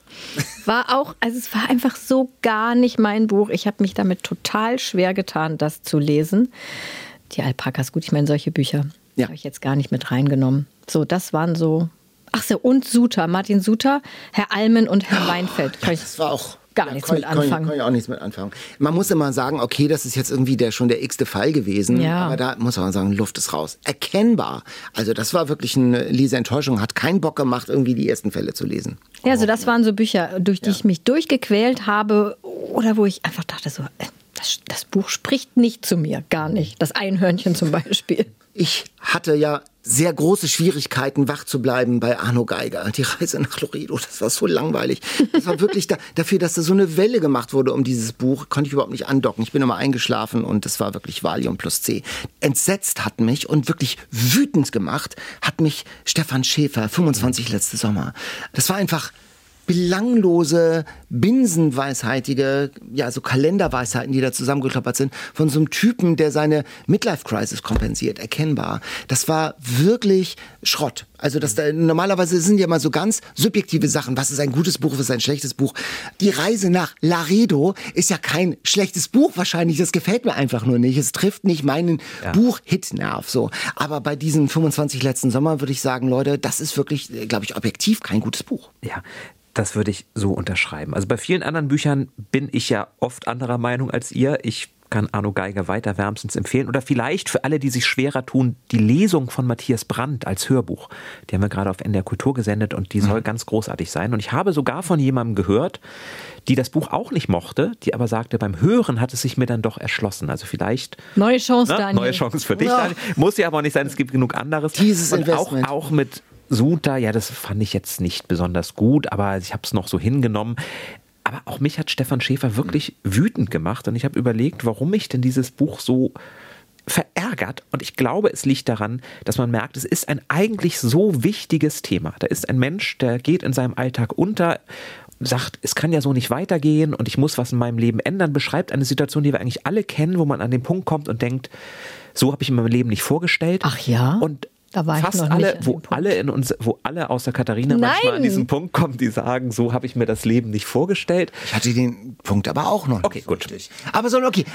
S4: Es war einfach so gar nicht mein Buch. Ich habe mich damit total schwer getan, das zu lesen. Die Alpakas, gut, ich meine, solche Bücher habe ich jetzt gar nicht mit reingenommen. So, das waren so... Ach so, und Suter, Martin Suter, Herr Almen und Herr Weinfeld.
S3: Das war auch...
S4: Gar nichts mit anfangen.
S3: Kann ich auch nichts mit anfangen. Man muss immer sagen, okay, das ist jetzt irgendwie schon der x-te Fall gewesen. Ja. Aber da muss man sagen, Luft ist raus. Erkennbar. Also das war wirklich eine Leseenttäuschung. Hat keinen Bock gemacht, irgendwie die ersten Fälle zu lesen.
S4: Ja, also das waren so Bücher, durch die ich mich durchgequält habe oder wo ich einfach dachte so, das Buch spricht nicht zu mir, gar nicht. Das Einhörnchen zum Beispiel.
S3: Ich hatte ja sehr große Schwierigkeiten, wach zu bleiben bei Arno Geiger. Die Reise nach Loreto, das war so langweilig. Das war wirklich dafür, dass da so eine Welle gemacht wurde um dieses Buch, konnte ich überhaupt nicht andocken. Ich bin immer eingeschlafen und das war wirklich Valium plus C. Entsetzt hat mich und wirklich wütend gemacht, hat mich Stefan Schäfer, 25 letzte Sommer. Das war einfach belanglose, binsenweisheitige, so Kalenderweisheiten, die da zusammengekloppt sind, von so einem Typen, der seine Midlife-Crisis kompensiert, erkennbar. Das war wirklich Schrott. Also normalerweise sind ja mal so ganz subjektive Sachen. Was ist ein gutes Buch, was ist ein schlechtes Buch? Die Reise nach Laredo ist ja kein schlechtes Buch wahrscheinlich. Das gefällt mir einfach nur nicht. Es trifft nicht meinen Buch-Hit-Nerv. So. Aber bei diesen 25 letzten Sommer würde ich sagen, Leute, das ist wirklich, glaube ich, objektiv kein gutes Buch.
S5: Ja. Das würde ich so unterschreiben. Also bei vielen anderen Büchern bin ich ja oft anderer Meinung als ihr. Ich kann Arno Geiger weiter wärmstens empfehlen. Oder vielleicht für alle, die sich schwerer tun, die Lesung von Matthias Brandt als Hörbuch. Die haben wir gerade auf NDR Kultur gesendet und die soll ganz großartig sein. Und ich habe sogar von jemandem gehört, die das Buch auch nicht mochte, die aber sagte, beim Hören hat es sich mir dann doch erschlossen. Also vielleicht...
S4: Neue Chance, Daniel.
S5: Neue Chance für dich, Daniel. Muss ja aber auch nicht sein, es gibt genug anderes.
S3: Dieses
S5: und
S3: Investment.
S5: Auch mit Suter, das fand ich jetzt nicht besonders gut, aber ich habe es noch so hingenommen. Aber auch mich hat Stefan Schäfer wirklich wütend gemacht und ich habe überlegt, warum mich denn dieses Buch so verärgert. Und ich glaube, es liegt daran, dass man merkt, es ist ein eigentlich so wichtiges Thema. Da ist ein Mensch, der geht in seinem Alltag unter, sagt, es kann ja so nicht weitergehen und ich muss was in meinem Leben ändern, beschreibt eine Situation, die wir eigentlich alle kennen, wo man an den Punkt kommt und denkt, so habe ich mir mein Leben nicht vorgestellt.
S4: Ach ja?
S5: Und
S4: da war
S5: fast
S4: ich noch
S5: alle,
S4: nicht
S5: wo alle außer Katharina manchmal an diesen Punkt kommen, die sagen, so habe ich mir das Leben nicht vorgestellt.
S3: Ich hatte den Punkt aber auch noch nicht.
S5: Okay, gut.
S3: Aber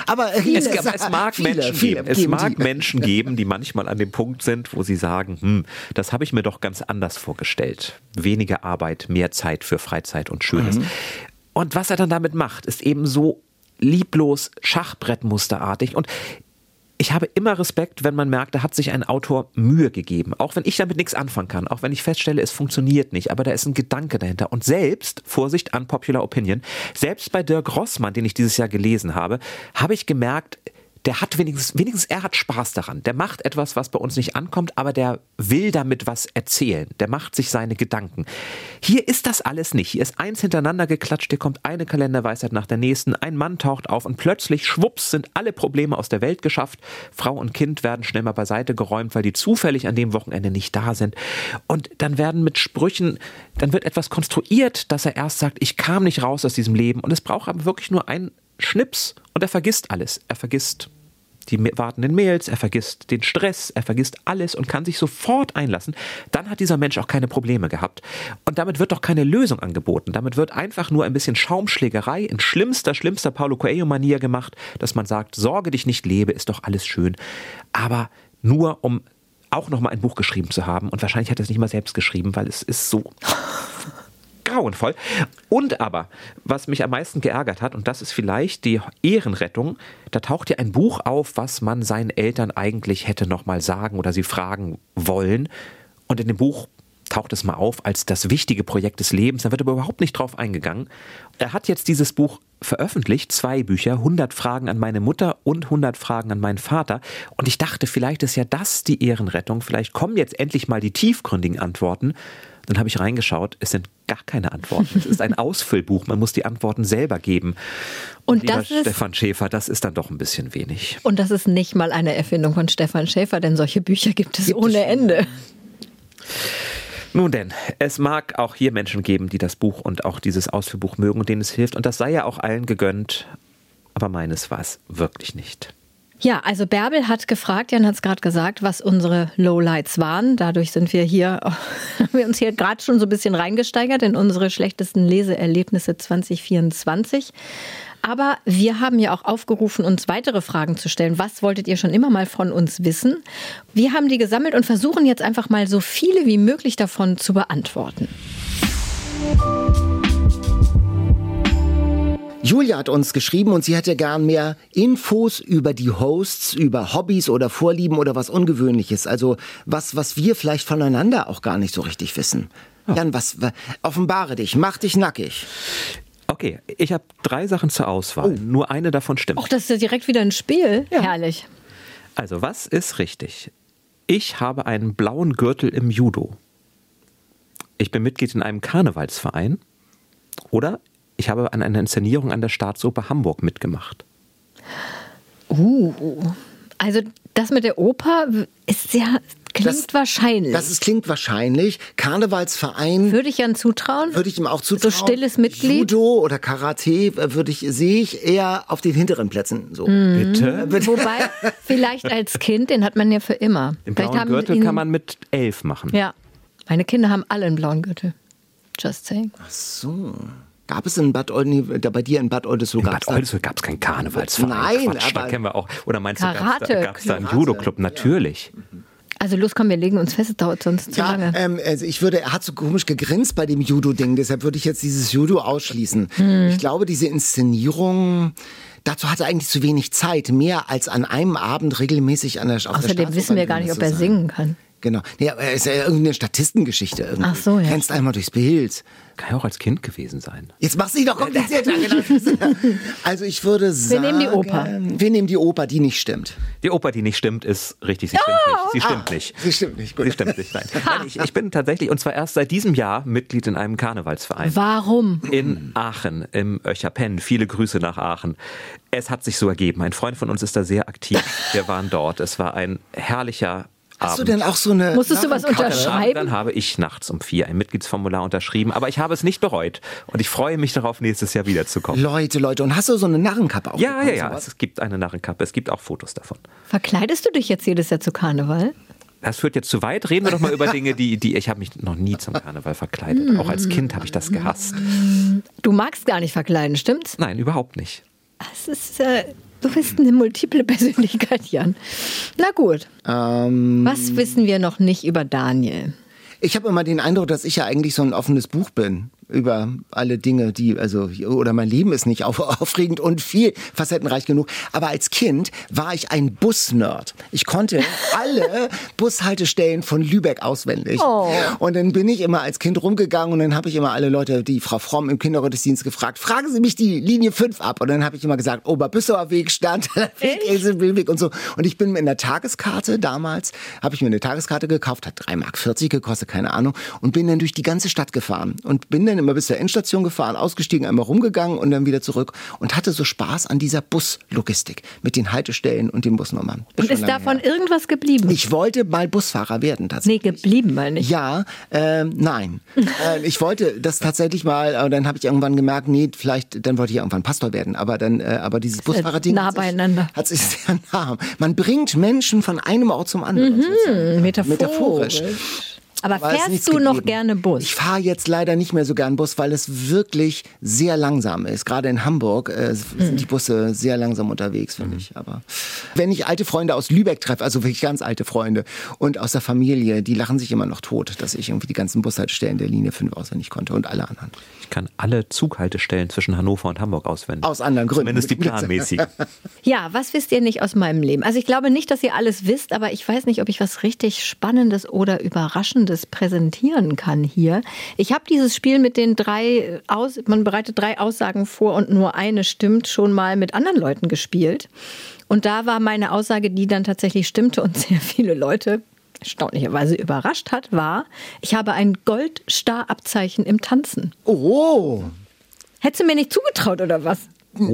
S5: es mag Menschen geben, die manchmal an dem Punkt sind, wo sie sagen, das habe ich mir doch ganz anders vorgestellt. Weniger Arbeit, mehr Zeit für Freizeit und Schönes. Und was er dann damit macht, ist eben so lieblos, Schachbrettmusterartig und ich habe immer Respekt, wenn man merkt, da hat sich ein Autor Mühe gegeben. Auch wenn ich damit nichts anfangen kann, auch wenn ich feststelle, es funktioniert nicht, aber da ist ein Gedanke dahinter. Und selbst, Vorsicht, unpopular opinion, selbst bei Dirk Rossmann, den ich dieses Jahr gelesen habe ich gemerkt, der hat wenigstens er hat Spaß daran. Der macht etwas, was bei uns nicht ankommt, aber der will damit was erzählen. Der macht sich seine Gedanken. Hier ist das alles nicht. Hier ist eins hintereinander geklatscht, hier kommt eine Kalenderweisheit nach der nächsten, ein Mann taucht auf und plötzlich, schwupps, sind alle Probleme aus der Welt geschafft. Frau und Kind werden schnell mal beiseite geräumt, weil die zufällig an dem Wochenende nicht da sind. Und dann werden mit Sprüchen, dann wird etwas konstruiert, dass er erst sagt, ich kam nicht raus aus diesem Leben. Und es braucht aber wirklich nur einen Schnips und er vergisst alles. Er vergisst die wartenden Mails, er vergisst den Stress, er vergisst alles und kann sich sofort einlassen. Dann hat dieser Mensch auch keine Probleme gehabt. Und damit wird doch keine Lösung angeboten. Damit wird einfach nur ein bisschen Schaumschlägerei in schlimmster Paulo Coelho-Manier gemacht, dass man sagt, sorge dich nicht, lebe, ist doch alles schön. Aber nur um auch nochmal ein Buch geschrieben zu haben. Und wahrscheinlich hat er es nicht mal selbst geschrieben, weil es ist so grauenvoll. Und aber, was mich am meisten geärgert hat, und das ist vielleicht die Ehrenrettung, da taucht hier ein Buch auf, was man seinen Eltern eigentlich hätte noch mal sagen oder sie fragen wollen. Und in dem Buch taucht es mal auf als das wichtige Projekt des Lebens. Da wird aber überhaupt nicht drauf eingegangen. Er hat jetzt dieses Buch veröffentlicht, 2 Bücher, 100 Fragen an meine Mutter und 100 Fragen an meinen Vater. Und ich dachte, vielleicht ist ja das die Ehrenrettung. Vielleicht kommen jetzt endlich mal die tiefgründigen Antworten. Dann habe ich reingeschaut, es sind gar keine Antworten. Es ist ein Ausfüllbuch, man muss die Antworten selber geben. Und lieber Stefan Schäfer, das ist dann doch ein bisschen wenig.
S4: Und das ist nicht mal eine Erfindung von Stefan Schäfer, denn solche Bücher gibt es ohne Ende.
S5: Nun denn, es mag auch hier Menschen geben, die das Buch und auch dieses Ausführbuch mögen und denen es hilft. Und das sei ja auch allen gegönnt. Aber meines war es wirklich nicht.
S4: Ja, also Bärbel hat gefragt, Jan hat es gerade gesagt, was unsere Lowlights waren. Dadurch haben wir uns hier gerade schon so ein bisschen reingesteigert in unsere schlechtesten Leseerlebnisse 2024. Aber wir haben ja auch aufgerufen, uns weitere Fragen zu stellen. Was wolltet ihr schon immer mal von uns wissen? Wir haben die gesammelt und versuchen jetzt einfach mal so viele wie möglich davon zu beantworten.
S3: Julia hat uns geschrieben und sie hätte gern mehr Infos über die Hosts, über Hobbys oder Vorlieben oder was Ungewöhnliches. Also was wir vielleicht voneinander auch gar nicht so richtig wissen. Oh. Jan, offenbare dich, mach dich nackig.
S5: Okay, ich habe 3 Sachen zur Auswahl. Oh. Nur eine davon stimmt.
S4: Ach, das ist ja direkt wieder ein Spiel. Ja. Herrlich.
S5: Also, was ist richtig? Ich habe einen blauen Gürtel im Judo. Ich bin Mitglied in einem Karnevalsverein. Oder ich habe an einer Inszenierung an der Staatsoper Hamburg mitgemacht.
S4: Also das mit der Oper ist ja... Klingt wahrscheinlich.
S3: Klingt wahrscheinlich. Karnevalsverein.
S4: Würde ich Jan zutrauen?
S3: Würde ich ihm auch zutrauen.
S4: So stilles Mitglied.
S3: Judo oder Karate sehe ich eher auf den hinteren Plätzen. So.
S5: Bitte?
S4: Wobei, vielleicht als Kind, den hat man ja für immer.
S5: Den blauen Gürtel kann man mit 11 machen.
S4: Ja. Meine Kinder haben alle einen blauen Gürtel. Just saying.
S3: Ach so. Gab es in Bad Oldesloe, bei dir in Bad Oldesloe?
S5: In Bad Oldesloe gab es keinen Karnevalsverein.
S3: Nein,
S5: Quatsch,
S3: aber...
S5: Da kennen wir auch. Oder meinst du, gab es da einen
S3: Karate.
S5: Judo-Club? Natürlich.
S3: Ja.
S4: Also los, komm, wir legen uns fest, es dauert sonst zu lange.
S3: Also er hat so komisch gegrinst bei dem Judo-Ding, deshalb würde ich jetzt dieses Judo ausschließen. Ich glaube, diese Inszenierung, dazu hat er eigentlich zu wenig Zeit, mehr als an einem Abend regelmäßig auf der Staatsoper.
S4: Außerdem wissen wir gar nicht, ob er singen kann.
S3: Genau. Nee, aber es ist ja irgendeine Statistengeschichte irgendwie.
S4: Ach so, ja.
S3: Kennst einmal durchs Bild.
S5: Kann ja auch als Kind gewesen sein.
S3: Jetzt mach's nicht noch komplizierter. Also ich würde sagen...
S4: Wir nehmen die Oper.
S3: Wir nehmen die Oper, die nicht stimmt.
S5: Die Oper, die nicht stimmt, ist richtig. Sie stimmt nicht.
S3: Sie stimmt nicht. Gut.
S5: Sie stimmt nicht, nein. Ich bin tatsächlich, und zwar erst seit diesem Jahr, Mitglied in einem Karnevalsverein.
S4: Warum?
S5: In Aachen, im Öcherpenn. Viele Grüße nach Aachen. Es hat sich so ergeben. Ein Freund von uns ist da sehr aktiv. Wir waren dort. Es war ein herrlicher
S3: Hast du denn auch so eine...
S4: Musstest du was unterschreiben?
S5: Dann habe ich nachts um 4 ein Mitgliedsformular unterschrieben, aber ich habe es nicht bereut. Und ich freue mich darauf, nächstes Jahr wiederzukommen.
S3: Leute, und hast du so eine Narrenkappe auch?
S5: Ja, es gibt eine Narrenkappe, es gibt auch Fotos davon.
S4: Verkleidest du dich jetzt jedes Jahr zu Karneval?
S5: Das führt jetzt zu weit. Reden wir doch mal über Dinge, die ich habe mich noch nie zum Karneval verkleidet. Auch als Kind habe ich das gehasst.
S4: Du magst gar nicht verkleiden, stimmt's?
S5: Nein, überhaupt nicht.
S4: Es ist... Du bist eine multiple Persönlichkeit, Jan. Na gut. Was wissen wir noch nicht über Daniel?
S3: Ich habe immer den Eindruck, dass ich ja eigentlich so ein offenes Buch bin über alle Dinge, oder mein Leben ist nicht aufregend und viel facettenreich genug. Aber als Kind war ich ein Busnerd. Ich konnte alle Bushaltestellen von Lübeck auswendig. Oh. Und dann bin ich immer als Kind rumgegangen und dann habe ich immer alle Leute, die Frau Fromm im Kindergottesdienst gefragt, fragen Sie mich die Linie 5 ab. Und dann habe ich immer gesagt, Oberbüssower Weg, Sterntaler Weg, Eselbillweg und so. Und ich bin in der Tageskarte damals, habe ich mir eine Tageskarte gekauft, hat 3,40 Mark gekostet, keine Ahnung, und bin dann durch die ganze Stadt gefahren und bin dann immer bis zur Endstation gefahren, ausgestiegen, einmal rumgegangen und dann wieder zurück und hatte so Spaß an dieser Buslogistik mit den Haltestellen und den Busnummern.
S4: Und ist davon irgendwas geblieben?
S3: Ich wollte mal Busfahrer werden tatsächlich.
S4: Nee, geblieben meine ich.
S3: Ja, nein. Ich wollte das tatsächlich mal, aber dann habe ich irgendwann gemerkt, dann wollte ich irgendwann Pastor werden, aber dieses Busfahrerding hat sich sehr nah. Man bringt Menschen von einem Ort zum anderen. Metaphorisch.
S4: Aber fährst du noch gerne Bus?
S3: Ich fahre jetzt leider nicht mehr so gern Bus, weil es wirklich sehr langsam ist. Gerade in Hamburg sind die Busse sehr langsam unterwegs, finde ich. Aber wenn ich alte Freunde aus Lübeck treffe, also wirklich ganz alte Freunde und aus der Familie, die lachen sich immer noch tot, dass ich irgendwie die ganzen Bushaltestellen der Linie 5 auswendig konnte und alle anderen.
S5: Ich kann alle Zughaltestellen zwischen Hannover und Hamburg auswendig.
S3: Aus anderen Gründen.
S5: Zumindest die planmäßigen.
S4: Ja, was wisst ihr nicht aus meinem Leben? Also ich glaube nicht, dass ihr alles wisst, aber ich weiß nicht, ob ich was richtig Spannendes oder Überraschendes Spannendes präsentieren kann hier. Ich habe dieses Spiel mit den man bereitet 3 Aussagen vor und nur eine stimmt, schon mal mit anderen Leuten gespielt. Und da war meine Aussage, die dann tatsächlich stimmte und sehr viele Leute erstaunlicherweise überrascht hat, war, ich habe ein Goldstar-Abzeichen im Tanzen.
S3: Oh!
S4: Hättest du mir nicht zugetraut, oder was?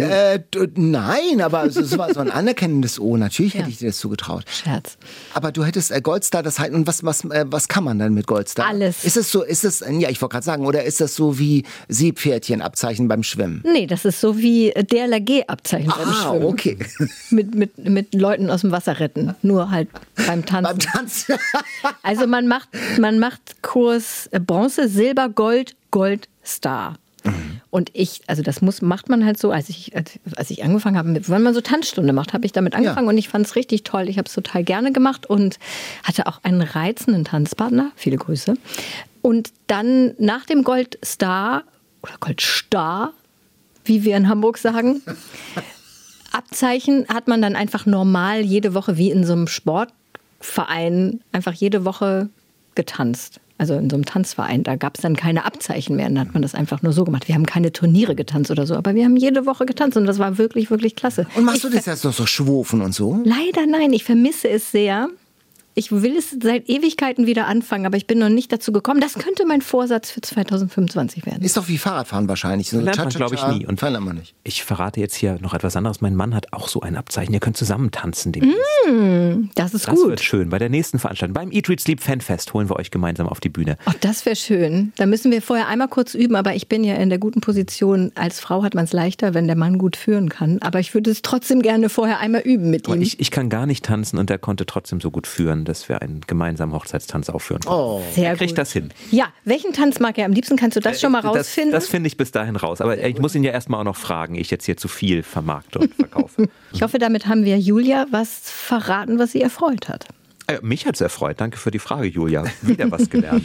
S3: Nein, aber es war so ein anerkennendes O. Natürlich hätte ich dir das zugetraut.
S4: Scherz.
S3: Aber du hättest Goldstar, das heißt, und was kann man dann mit Goldstar?
S4: Alles.
S3: Ich wollte gerade sagen, oder ist das so wie Seepferdchen-Abzeichen beim Schwimmen?
S4: Nee, das ist so wie DLRG-Abzeichen beim Schwimmen.
S3: Okay.
S4: Mit Leuten aus dem Wasser retten, nur halt beim Tanzen.
S3: Beim Tanzen.
S4: Also man macht Kurs Bronze, Silber, Gold, Goldstar. Und macht man halt so, als ich angefangen habe, wenn man so Tanzstunde macht, habe ich damit angefangen und ich fand es richtig toll. Ich habe es total gerne gemacht und hatte auch einen reizenden Tanzpartner, viele Grüße. Und dann nach dem Goldstar oder Goldstar, wie wir in Hamburg sagen, Abzeichen hat man dann einfach normal jede Woche, wie in so einem Sportverein, einfach jede Woche getanzt. Also in so einem Tanzverein, da gab es dann keine Abzeichen mehr. Dann hat man das einfach nur so gemacht. Wir haben keine Turniere getanzt oder so, aber wir haben jede Woche getanzt und das war wirklich, wirklich klasse.
S3: Und machst du das jetzt noch so schwofen und so?
S4: Leider nein, ich vermisse es sehr. Ich will es seit Ewigkeiten wieder anfangen, aber ich bin noch nicht dazu gekommen. Das könnte mein Vorsatz für 2025 werden.
S3: Ist doch wie Fahrradfahren wahrscheinlich. So
S5: lernt man, glaube ich, nie.
S3: Und man nicht.
S5: Ich verrate jetzt hier noch etwas anderes. Mein Mann hat auch so ein Abzeichen. Ihr könnt zusammen tanzen.
S4: Das ist
S5: gut.
S4: Das
S5: wird schön. Bei der nächsten Veranstaltung, beim Eat, Read, Sleep Fanfest, holen wir euch gemeinsam auf die Bühne.
S4: Ach, das wäre schön. Da müssen wir vorher einmal kurz üben, aber ich bin ja in der guten Position. Als Frau hat man es leichter, wenn der Mann gut führen kann. Aber ich würde es trotzdem gerne vorher einmal üben mit ihm.
S5: Ich kann gar nicht tanzen und der konnte trotzdem so gut führen, dass wir einen gemeinsamen Hochzeitstanz aufführen können.
S3: Oh,
S4: sehr gut.
S5: Kriegt das hin.
S4: Ja, welchen Tanz mag er am liebsten? Kannst du das schon mal rausfinden?
S5: Das finde ich bis dahin raus. Aber ich muss ihn ja erstmal auch noch fragen, ich jetzt hier zu viel vermarkte und verkaufe.
S4: Ich hoffe, damit haben wir Julia was verraten, was sie erfreut hat.
S5: Mich hat es erfreut. Danke für die Frage, Julia. Wieder was gelernt.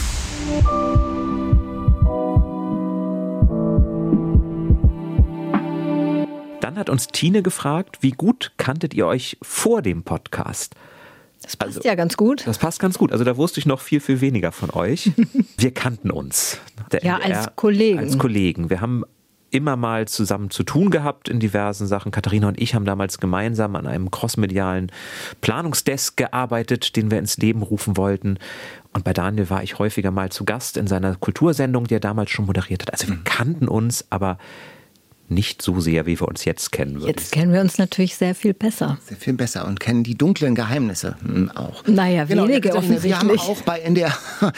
S5: Dann hat uns Tine gefragt, wie gut kanntet ihr euch vor dem Podcast?
S4: Das passt ja ganz gut.
S5: Das passt ganz gut. Also da wusste ich noch viel, viel weniger von euch. Wir kannten uns.
S4: Als Kollegen.
S5: Als Kollegen. Wir haben immer mal zusammen zu tun gehabt in diversen Sachen. Katharina und ich haben damals gemeinsam an einem crossmedialen Planungsdesk gearbeitet, den wir ins Leben rufen wollten. Und bei Daniel war ich häufiger mal zu Gast in seiner Kultursendung, die er damals schon moderiert hat. Also wir kannten uns, aber nicht so sehr, wie wir uns jetzt kennen.
S4: Jetzt kennen wir uns natürlich sehr viel besser.
S3: Sehr viel besser und kennen die dunklen Geheimnisse auch.
S4: Naja, wenige offensichtlich.
S3: Wir haben auch bei NDR,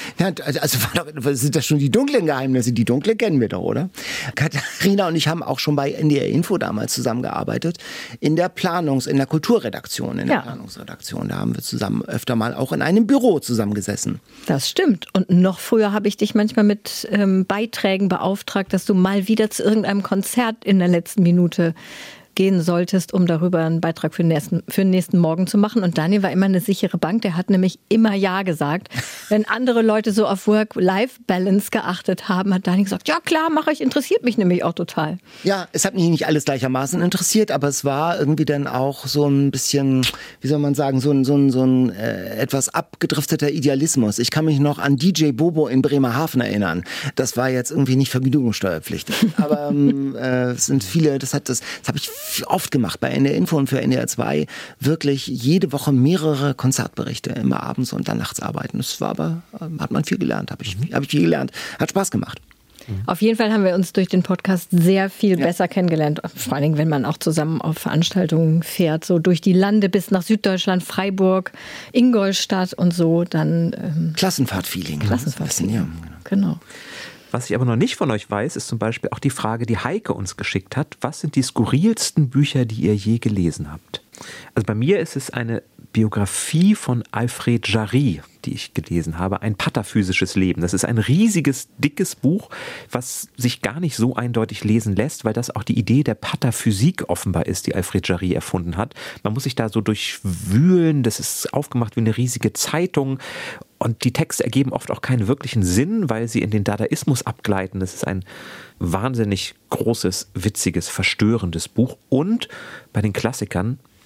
S3: sind das schon die dunklen Geheimnisse? Die dunklen kennen wir doch, oder? Katharina und ich haben auch schon bei NDR Info damals zusammengearbeitet, in der Kulturredaktion, Planungsredaktion. Da haben wir zusammen öfter mal auch in einem Büro zusammengesessen.
S4: Das stimmt. Und noch früher habe ich dich manchmal mit Beiträgen beauftragt, dass du mal wieder zu irgendeinem Konzert in der letzten Minute gehen solltest, um darüber einen Beitrag für den nächsten Morgen zu machen. Und Daniel war immer eine sichere Bank, der hat nämlich immer Ja gesagt. Wenn andere Leute so auf Work-Life-Balance geachtet haben, hat Daniel gesagt, ja klar, mache ich, interessiert mich nämlich auch total.
S3: Ja, es hat mich nicht alles gleichermaßen interessiert, aber es war irgendwie dann auch so ein bisschen, wie soll man sagen, so ein etwas abgedrifteter Idealismus. Ich kann mich noch an DJ Bobo in Bremerhaven erinnern. Das war jetzt irgendwie nicht vergnügungssteuerpflichtig. Aber es sind viele, das habe ich oft gemacht bei NDR Info und für NDR 2, wirklich jede Woche mehrere Konzertberichte, immer abends und dann nachts arbeiten. Das war aber, hat man viel gelernt, habe ich viel gelernt. Hat Spaß gemacht.
S4: Auf jeden Fall haben wir uns durch den Podcast sehr viel besser kennengelernt. Vor allen Dingen, wenn man auch zusammen auf Veranstaltungen fährt, so durch die Lande bis nach Süddeutschland, Freiburg, Ingolstadt und so, dann...
S3: Klassenfahrt-Feeling.
S4: Klassenfahrt-Feeling, ja, genau.
S5: Was ich aber noch nicht von euch weiß, ist zum Beispiel auch die Frage, die Heike uns geschickt hat. Was sind die skurrilsten Bücher, die ihr je gelesen habt? Also bei mir ist es eine Biografie von Alfred Jarry, die ich gelesen habe, ein pataphysisches Leben. Das ist ein riesiges, dickes Buch, was sich gar nicht so eindeutig lesen lässt, weil das auch die Idee der Pataphysik offenbar ist, die Alfred Jarry erfunden hat. Man muss sich da so durchwühlen, das ist aufgemacht wie eine riesige Zeitung und die Texte ergeben oft auch keinen wirklichen Sinn, weil sie in den Dadaismus abgleiten. Das ist ein wahnsinnig großes, witziges, verstörendes Buch. Und bei den Klassikern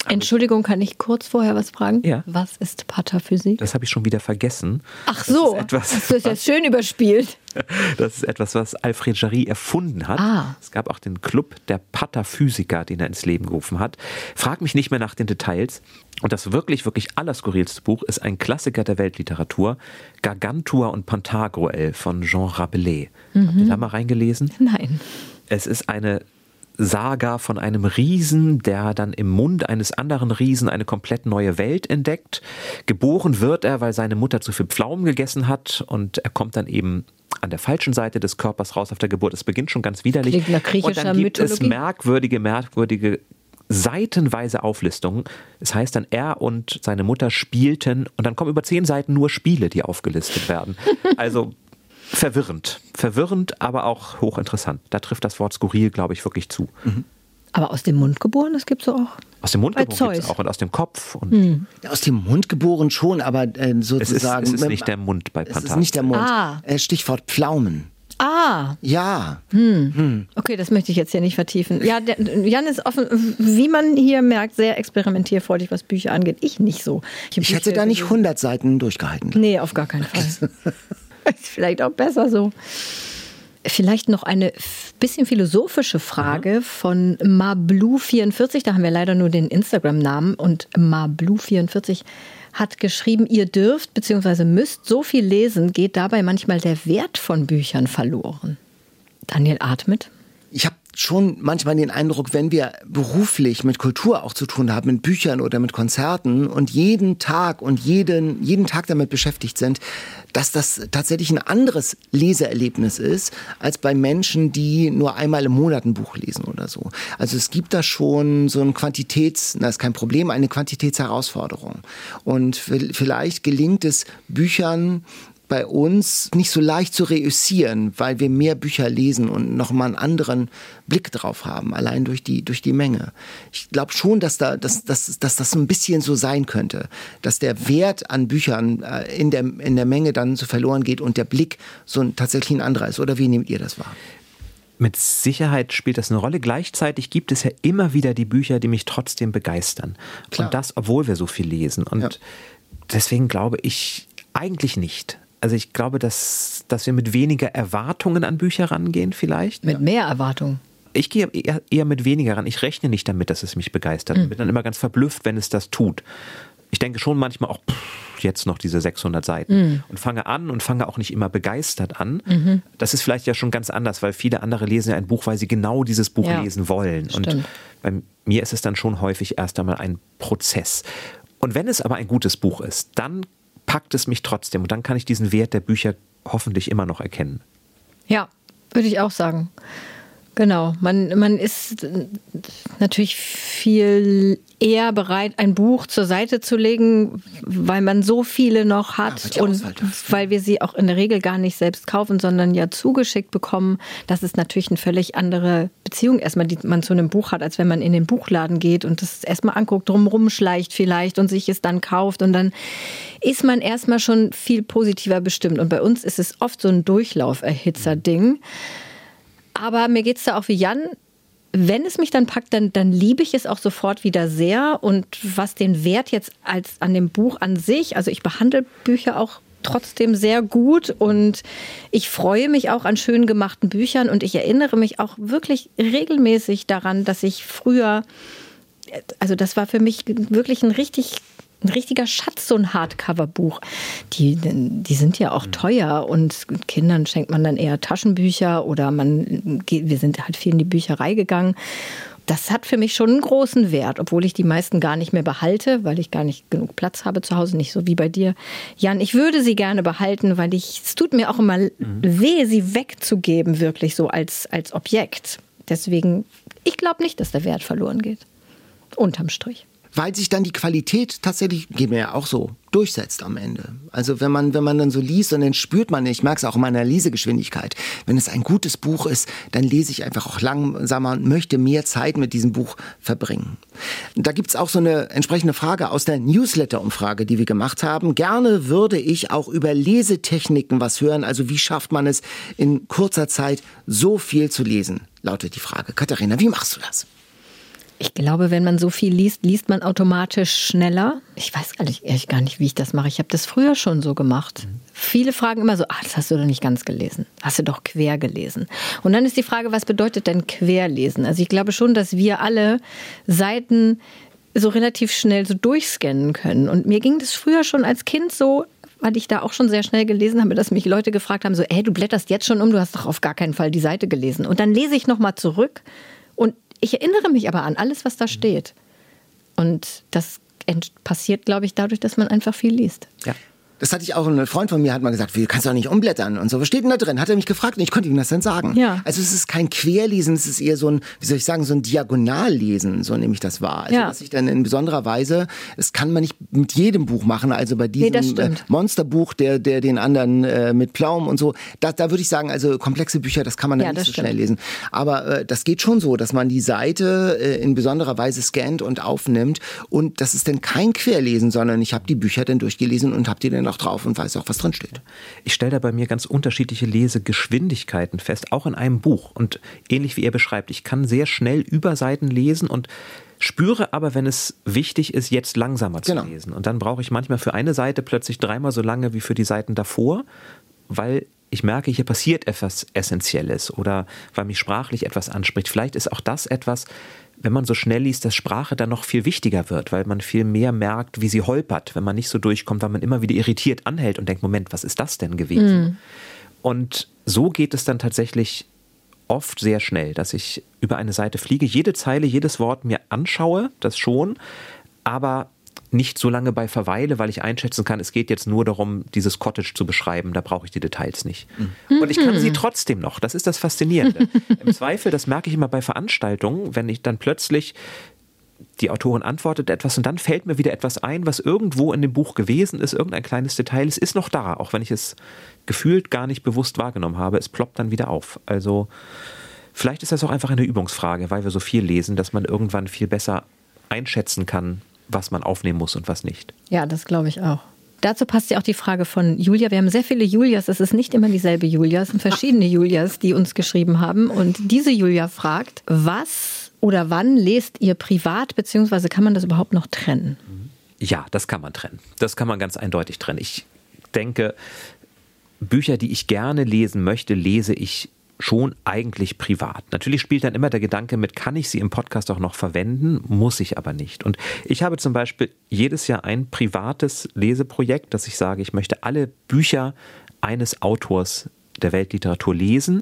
S4: Entschuldigung, kann ich kurz vorher was fragen?
S5: Ja.
S4: Was ist Pataphysik?
S5: Das habe ich schon wieder vergessen.
S4: Ach so, das ist jetzt schön überspielt.
S5: Das ist etwas, was Alfred Jarry erfunden hat. Es gab auch den Club der Pataphysiker, den er ins Leben gerufen hat. Frag mich nicht mehr nach den Details. Und das wirklich, wirklich allerskurrilste Buch ist ein Klassiker der Weltliteratur, Gargantua und Pantagruel von Jean Rabelais. Habt ihr da mal reingelesen?
S4: Nein.
S5: Es ist eine Saga von einem Riesen, der dann im Mund eines anderen Riesen eine komplett neue Welt entdeckt. Geboren wird er, weil seine Mutter zu viel Pflaumen gegessen hat, und er kommt dann eben an der falschen Seite des Körpers raus auf der Geburt. Es beginnt schon ganz widerlich.
S4: Klingt nach griechischer
S5: und dann gibt
S4: Mythologie.
S5: es merkwürdige seitenweise Auflistungen. Es heißt dann, er und seine Mutter spielten, und dann kommen über 10 Seiten nur Spiele, die aufgelistet werden. Also verwirrend, aber auch hochinteressant. Da trifft das Wort skurril, glaube ich, wirklich zu.
S4: Aber aus dem Mund geboren, das gibt es auch.
S5: Aus dem Mund geboren gibt es auch, und aus dem Kopf. Und
S3: Aus dem Mund geboren schon, aber sozusagen...
S5: Es ist nicht der Mund bei Pantagruel.
S3: Es ist nicht der Mund. Stichwort Pflaumen. Ja.
S4: Okay, das möchte ich jetzt hier nicht vertiefen. Ja, Jan ist offen, wie man hier merkt, sehr experimentierfreudig, was Bücher angeht. Ich nicht so.
S3: Ich hätte da nicht 100 Seiten durchgehalten.
S4: Nee, auf gar keinen Fall. Ist vielleicht auch besser so. Vielleicht noch eine bisschen philosophische Frage von Mablu44. Da haben wir leider nur den Instagram-Namen. Und Mablu44 hat geschrieben, ihr dürft bzw. müsst so viel lesen, geht dabei manchmal der Wert von Büchern verloren. Daniel atmet.
S3: Ich habe schon manchmal den Eindruck, wenn wir beruflich mit Kultur auch zu tun haben, mit Büchern oder mit Konzerten und jeden Tag damit beschäftigt sind, dass das tatsächlich ein anderes Leseerlebnis ist, als bei Menschen, die nur einmal im Monat ein Buch lesen oder so. Also es gibt da schon so eine ist kein Problem, eine Quantitätsherausforderung. Und vielleicht gelingt es Büchern bei uns nicht so leicht zu reüssieren, weil wir mehr Bücher lesen und nochmal einen anderen Blick drauf haben, allein durch die Menge. Ich glaube schon, dass das ein bisschen so sein könnte, dass der Wert an Büchern in der Menge dann so verloren geht und der Blick so tatsächlich ein anderer ist. Oder wie nehmt ihr das wahr?
S5: Mit Sicherheit spielt das eine Rolle. Gleichzeitig gibt es ja immer wieder die Bücher, die mich trotzdem begeistern. Klar. Und das, obwohl wir so viel lesen. Und deswegen glaube ich eigentlich nicht. Also ich glaube, dass wir mit weniger Erwartungen an Bücher rangehen vielleicht.
S4: Mit mehr Erwartungen?
S5: Ich gehe eher mit weniger ran. Ich rechne nicht damit, dass es mich begeistert. Ich bin dann immer ganz verblüfft, wenn es das tut. Ich denke schon manchmal auch, jetzt noch diese 600 Seiten. Und fange auch nicht immer begeistert an. Das ist vielleicht ja schon ganz anders, weil viele andere lesen ja ein Buch, weil sie genau dieses Buch lesen wollen.
S4: Stimmt.
S5: Und bei mir ist es dann schon häufig erst einmal ein Prozess. Und wenn es aber ein gutes Buch ist, dann packt es mich trotzdem. Und dann kann ich diesen Wert der Bücher hoffentlich immer noch erkennen.
S4: Ja, würde ich auch sagen. Genau, man ist natürlich viel eher bereit, ein Buch zur Seite zu legen, weil man so viele noch hat und weil wir sie auch in der Regel gar nicht selbst kaufen, sondern ja zugeschickt bekommen. Das ist natürlich eine völlig andere Beziehung erstmal, die man zu einem Buch hat, als wenn man in den Buchladen geht und das erstmal anguckt, drumherum schleicht vielleicht und sich es dann kauft und dann ist man erstmal schon viel positiver bestimmt. Und bei uns ist es oft so ein Durchlauferhitzer-Ding. Aber mir geht es da auch wie Jan, wenn es mich dann packt, dann liebe ich es auch sofort wieder sehr. Und was den Wert jetzt als an dem Buch an sich, also ich behandle Bücher auch trotzdem sehr gut und ich freue mich auch an schön gemachten Büchern und ich erinnere mich auch wirklich regelmäßig daran, dass ich früher, also das war für mich wirklich ein richtiger Schatz, so ein Hardcover-Buch. Die sind ja auch teuer und Kindern schenkt man dann eher Taschenbücher oder wir sind halt viel in die Bücherei gegangen. Das hat für mich schon einen großen Wert, obwohl ich die meisten gar nicht mehr behalte, weil ich gar nicht genug Platz habe zu Hause, nicht so wie bei dir. Jan, ich würde sie gerne behalten, weil es tut mir auch immer weh, sie wegzugeben, wirklich so als Objekt. Deswegen, ich glaube nicht, dass der Wert verloren geht. Unterm Strich.
S3: Weil sich dann die Qualität tatsächlich, geht mir ja auch so, durchsetzt am Ende. Also wenn man dann so liest und dann spürt man, ich merke es auch in meiner Lesegeschwindigkeit, wenn es ein gutes Buch ist, dann lese ich einfach auch langsamer und möchte mehr Zeit mit diesem Buch verbringen. Da gibt's auch so eine entsprechende Frage aus der Newsletter-Umfrage, die wir gemacht haben. Gerne würde ich auch über Lesetechniken was hören, also wie schafft man es in kurzer Zeit so viel zu lesen, lautet die Frage. Katharina, wie machst du das?
S4: Ich glaube, wenn man so viel liest, liest man automatisch schneller. Ich weiß ehrlich gar nicht, wie ich das mache. Ich habe das früher schon so gemacht. Viele fragen immer so, das hast du doch nicht ganz gelesen. Hast du doch quer gelesen. Und dann ist die Frage, was bedeutet denn querlesen? Also ich glaube schon, dass wir alle Seiten so relativ schnell so durchscannen können. Und mir ging das früher schon als Kind so, weil ich da auch schon sehr schnell gelesen habe, dass mich Leute gefragt haben, so, du blätterst jetzt schon du hast doch auf gar keinen Fall die Seite gelesen. Und dann lese ich nochmal zurück und ich erinnere mich aber an alles, was da steht. Und das passiert, glaube ich, dadurch, dass man einfach viel liest.
S3: Ja. Das hatte ich auch, ein Freund von mir hat mal gesagt, wie kannst du doch nicht umblättern und so. Was steht denn da drin? Hat er mich gefragt und ich konnte ihm das dann sagen. Ja. Also es ist kein Querlesen, es ist eher so ein, wie soll ich sagen, so ein Diagonallesen, so nehme ich das wahr. Also dass ich dann in besonderer Weise, das kann man nicht mit jedem Buch machen, also bei diesem Monsterbuch, der den anderen mit Pflaumen und so, da würde ich sagen, also komplexe Bücher, das kann man dann nicht so schnell lesen. Aber das geht schon so, dass man die Seite in besonderer Weise scannt und aufnimmt und das ist dann kein Querlesen, sondern ich habe die Bücher dann durchgelesen und habe die dann auch drauf und weiß auch, was drin steht.
S5: Ich stelle da bei mir ganz unterschiedliche Lesegeschwindigkeiten fest, auch in einem Buch. Und ähnlich wie er beschreibt, ich kann sehr schnell Überseiten lesen und spüre aber, wenn es wichtig ist, jetzt langsamer zu lesen. Und dann brauche ich manchmal für eine Seite plötzlich 3-mal so lange wie für die Seiten davor, weil ich merke, hier passiert etwas Essentielles oder weil mich sprachlich etwas anspricht. Vielleicht ist auch das etwas, wenn man so schnell liest, dass Sprache dann noch viel wichtiger wird, weil man viel mehr merkt, wie sie holpert, wenn man nicht so durchkommt, weil man immer wieder irritiert anhält und denkt, Moment, was ist das denn gewesen? Und so geht es dann tatsächlich oft sehr schnell, dass ich über eine Seite fliege, jede Zeile, jedes Wort mir anschaue, das schon, aber nicht so lange bei verweile, weil ich einschätzen kann, es geht jetzt nur darum, dieses Cottage zu beschreiben, da brauche ich die Details nicht. Und ich kann sie trotzdem noch, das ist das Faszinierende. Im Zweifel, das merke ich immer bei Veranstaltungen, wenn ich dann plötzlich, die Autorin antwortet etwas und dann fällt mir wieder etwas ein, was irgendwo in dem Buch gewesen ist, irgendein kleines Detail, es ist noch da, auch wenn ich es gefühlt gar nicht bewusst wahrgenommen habe, es ploppt dann wieder auf. Also vielleicht ist das auch einfach eine Übungsfrage, weil wir so viel lesen, dass man irgendwann viel besser einschätzen kann, was man aufnehmen muss und was nicht.
S4: Ja, das glaube ich auch. Dazu passt ja auch die Frage von Julia. Wir haben sehr viele Julias. Es ist nicht immer dieselbe Julia. Es sind verschiedene Julias, die uns geschrieben haben. Und diese Julia fragt, was oder wann lest ihr privat, beziehungsweise kann man das überhaupt noch trennen?
S5: Ja, das kann man trennen. Das kann man ganz eindeutig trennen. Ich denke, Bücher, die ich gerne lesen möchte, lese ich schon eigentlich privat. Natürlich spielt dann immer der Gedanke mit, kann ich sie im Podcast auch noch verwenden? Muss ich aber nicht. Und ich habe zum Beispiel jedes Jahr ein privates Leseprojekt, dass ich sage, ich möchte alle Bücher eines Autors der Weltliteratur lesen.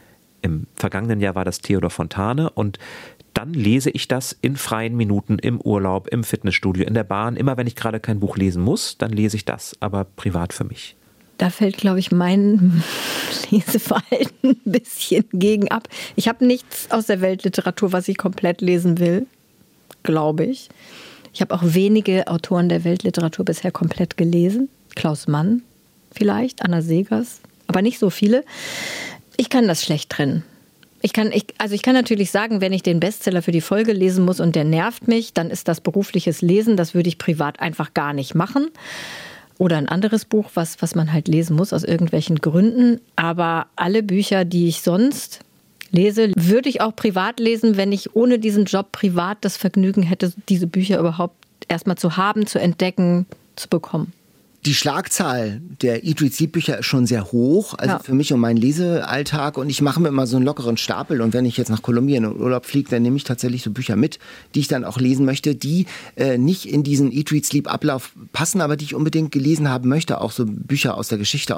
S5: Im vergangenen Jahr war das Theodor Fontane und dann lese ich das in freien Minuten, im Urlaub, im Fitnessstudio, in der Bahn. Immer wenn ich gerade kein Buch lesen muss, dann lese ich das, aber privat für mich.
S4: Da fällt, glaube ich, mein Leseverhalten ein bisschen gegen ab. Ich habe nichts aus der Weltliteratur, was ich komplett lesen will, glaube ich. Ich habe auch wenige Autoren der Weltliteratur bisher komplett gelesen. Klaus Mann vielleicht, Anna Segers, aber nicht so viele. Ich kann das schlecht trennen. Ich kann natürlich sagen, wenn ich den Bestseller für die Folge lesen muss und der nervt mich, dann ist das berufliches Lesen, das würde ich privat einfach gar nicht machen. Oder ein anderes Buch, was man halt lesen muss aus irgendwelchen Gründen. Aber alle Bücher, die ich sonst lese, würde ich auch privat lesen, wenn ich ohne diesen Job privat das Vergnügen hätte, diese Bücher überhaupt erstmal zu haben, zu entdecken, zu bekommen.
S3: Die Schlagzahl der Eat, Read, Sleep Bücher ist schon sehr hoch, also für mich und meinen Lesealltag, und ich mache mir immer so einen lockeren Stapel, und wenn ich jetzt nach Kolumbien in Urlaub fliege, dann nehme ich tatsächlich so Bücher mit, die ich dann auch lesen möchte, die nicht in diesen Eat, Read, Sleep Ablauf passen, aber die ich unbedingt gelesen haben möchte, auch so Bücher aus der Geschichte,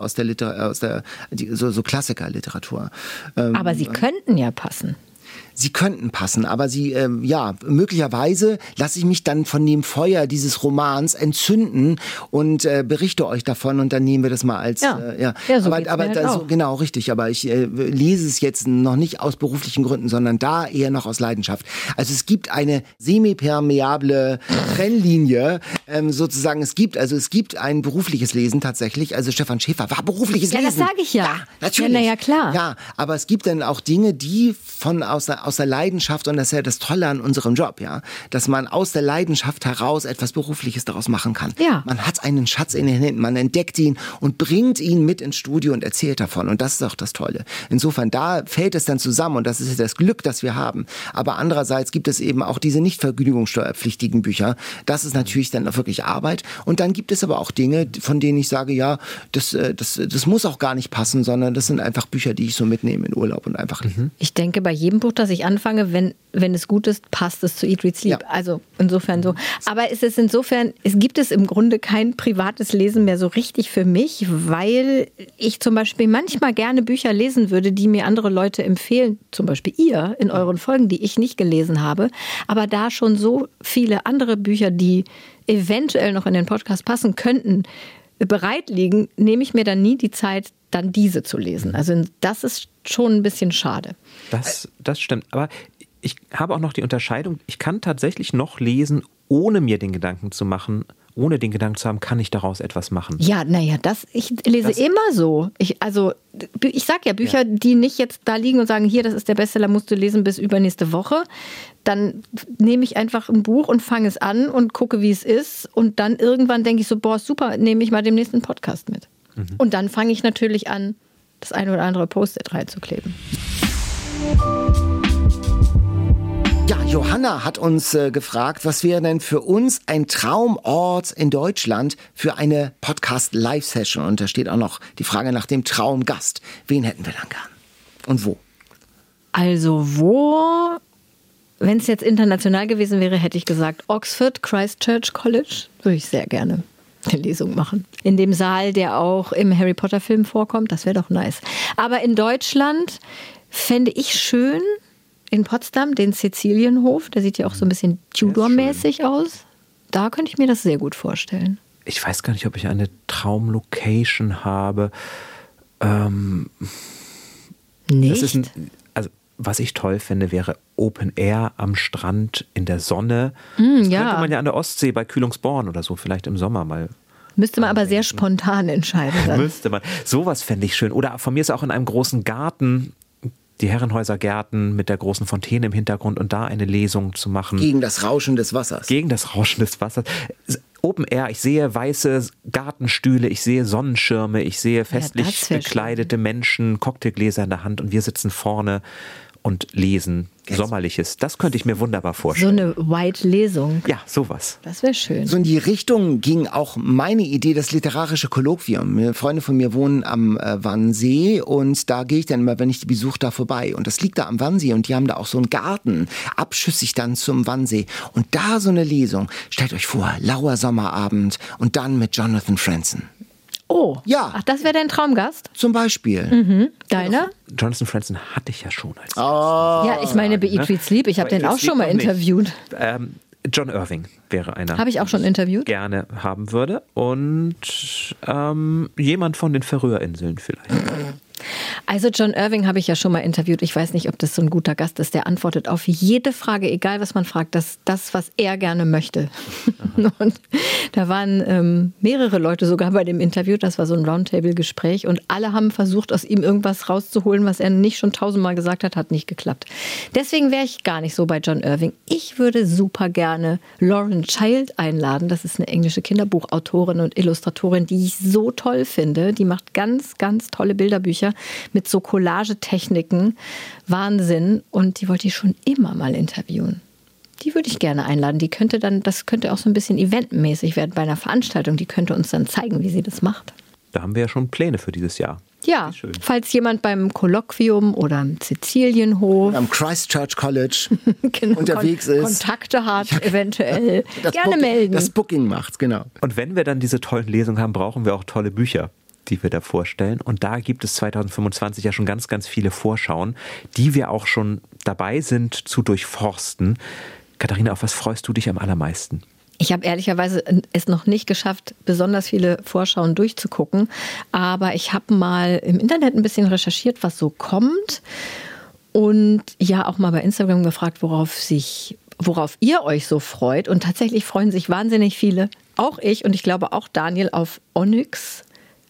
S3: so Klassikerliteratur.
S4: Aber sie könnten ja passen.
S3: Sie könnten passen, aber möglicherweise lasse ich mich dann von dem Feuer dieses Romans entzünden und berichte euch davon, und dann nehmen wir das mal als genau, richtig, aber ich lese es jetzt noch nicht aus beruflichen Gründen, sondern da eher noch aus Leidenschaft. Also es gibt eine semipermeable Trennlinie, sozusagen, es gibt ein berufliches Lesen tatsächlich, also Stefan Schäfer war berufliches Lesen.
S4: Ja, das sage ich ja.
S3: Ja, natürlich.
S4: Ja, klar.
S3: Ja, aber es gibt dann auch Dinge, die aus aus der Leidenschaft, und das ist ja das Tolle an unserem Job, ja, dass man aus der Leidenschaft heraus etwas Berufliches daraus machen kann.
S4: Ja.
S3: Man hat einen Schatz in den Händen, man entdeckt ihn und bringt ihn mit ins Studio und erzählt davon, und das ist auch das Tolle. Insofern, da fällt es dann zusammen, und das ist das Glück, das wir haben. Aber andererseits gibt es eben auch diese nicht vergütungssteuerpflichtigen Bücher. Das ist natürlich dann auch wirklich Arbeit. Und dann gibt es aber auch Dinge, von denen ich sage, ja, das muss auch gar nicht passen, sondern das sind einfach Bücher, die ich so mitnehme in Urlaub und einfach lese.
S4: Ich denke, bei jedem Buch, das ich anfange, wenn es gut ist, passt es zu Eat, Read, Sleep. Ja. Also insofern so. Aber es gibt es im Grunde kein privates Lesen mehr so richtig für mich, weil ich zum Beispiel manchmal gerne Bücher lesen würde, die mir andere Leute empfehlen, zum Beispiel ihr in euren Folgen, die ich nicht gelesen habe. Aber da schon so viele andere Bücher, die eventuell noch in den Podcast passen könnten, bereit liegen, nehme ich mir dann nie die Zeit, dann diese zu lesen. Also das ist schon ein bisschen schade.
S5: Das stimmt. Aber ich habe auch noch die Unterscheidung, ich kann tatsächlich noch lesen, ohne mir den Gedanken zu machen, ohne den Gedanken zu haben, kann ich daraus etwas machen.
S4: Ja, naja, ich lese immer so. Ich sage ja, Bücher, die nicht jetzt da liegen und sagen, hier, das ist der Bestseller, musst du lesen bis übernächste Woche. Dann nehme ich einfach ein Buch und fange es an und gucke, wie es ist. Und dann irgendwann denke ich so, boah, super, nehme ich mal dem nächsten Podcast mit. Und dann fange ich natürlich an, das eine oder andere Post-it reinzukleben.
S3: Ja, Johanna hat uns gefragt, was wäre denn für uns ein Traumort in Deutschland für eine Podcast-Live-Session? Und da steht auch noch die Frage nach dem Traumgast. Wen hätten wir dann gern? Und wo?
S4: Also wo, wenn es jetzt international gewesen wäre, hätte ich gesagt Oxford Christchurch College. Würde ich sehr gerne eine Lesung machen. In dem Saal, der auch im Harry Potter Film vorkommt. Das wäre doch nice. Aber in Deutschland fände ich schön, in Potsdam, den Cäcilienhof, der sieht ja auch so ein bisschen Tudor-mäßig aus. Da könnte ich mir das sehr gut vorstellen.
S5: Ich weiß gar nicht, ob ich eine Traumlocation habe.
S4: Nicht?
S5: Also was ich toll finde, wäre Open Air am Strand in der Sonne. Das könnte man ja an der Ostsee bei Kühlungsborn oder so vielleicht im Sommer mal.
S4: Müsste man aber sehr spontan entscheiden. Dann.
S5: Müsste man. Sowas fände ich schön. Oder von mir ist auch in einem großen Garten, die Herrenhäusergärten mit der großen Fontäne im Hintergrund und da eine Lesung zu machen.
S3: Gegen das Rauschen des Wassers.
S5: Gegen das Rauschen des Wassers. Open Air, ich sehe weiße Gartenstühle, ich sehe Sonnenschirme, ich sehe festlich bekleidete Menschen, Cocktailgläser in der Hand und wir sitzen vorne und lesen Sommerliches. Das könnte ich mir wunderbar vorstellen.
S4: So eine White-Lesung.
S5: Ja, sowas.
S4: Das wäre schön.
S3: So in die Richtung ging auch meine Idee, das literarische Kolloquium. Freunde von mir wohnen am Wannsee und da gehe ich dann immer, wenn ich die besuche, da vorbei. Und das liegt da am Wannsee und die haben da auch so einen Garten, abschüssig dann zum Wannsee. Und da so eine Lesung. Stellt euch vor, lauer Sommerabend und dann mit Jonathan Franzen.
S4: Oh,
S3: ja.
S4: Ach, das wäre dein Traumgast?
S3: Zum Beispiel.
S4: Deiner?
S5: Jonathan Franzen hatte ich ja schon als
S4: Ja, ich meine, bei Eat, Read, Sleep, ich habe den auch schon mal interviewt.
S5: John Irving wäre einer.
S4: Habe ich auch schon interviewt?
S5: Gerne haben würde. Und jemand von den Färöerinseln vielleicht.
S4: Also John Irving habe ich ja schon mal interviewt. Ich weiß nicht, ob das so ein guter Gast ist. Der antwortet auf jede Frage, egal was man fragt, das, was er gerne möchte. Und da waren mehrere Leute sogar bei dem Interview. Das war so ein Roundtable-Gespräch. Und alle haben versucht, aus ihm irgendwas rauszuholen, was er nicht schon 1000-mal gesagt hat. Hat nicht geklappt. Deswegen wäre ich gar nicht so bei John Irving. Ich würde super gerne Lauren Child einladen. Das ist eine englische Kinderbuchautorin und Illustratorin, die ich so toll finde. Die macht ganz, ganz tolle Bilderbücher mit so Collagetechniken. Wahnsinn. Und die wollte ich schon immer mal interviewen. Die würde ich gerne einladen. Das könnte auch so ein bisschen eventmäßig werden bei einer Veranstaltung. Die könnte uns dann zeigen, wie sie das macht.
S5: Da haben wir ja schon Pläne für dieses Jahr.
S4: Ja, falls jemand beim Kolloquium oder am Cäcilienhof,
S3: am Christchurch College unterwegs ist,
S4: Kontakte hat, eventuell, gerne melden.
S3: Das Booking macht, genau.
S5: Und wenn wir dann diese tollen Lesungen haben, brauchen wir auch tolle Bücher, die wir da vorstellen. Und da gibt es 2025 ja schon ganz, ganz viele Vorschauen, die wir auch schon dabei sind zu durchforsten. Katharina, auf was freust du dich am allermeisten?
S4: Ich habe ehrlicherweise es noch nicht geschafft, besonders viele Vorschauen durchzugucken. Aber ich habe mal im Internet ein bisschen recherchiert, was so kommt. Und ja, auch mal bei Instagram gefragt, worauf ihr euch so freut. Und tatsächlich freuen sich wahnsinnig viele, auch ich und ich glaube auch Daniel, auf Onyx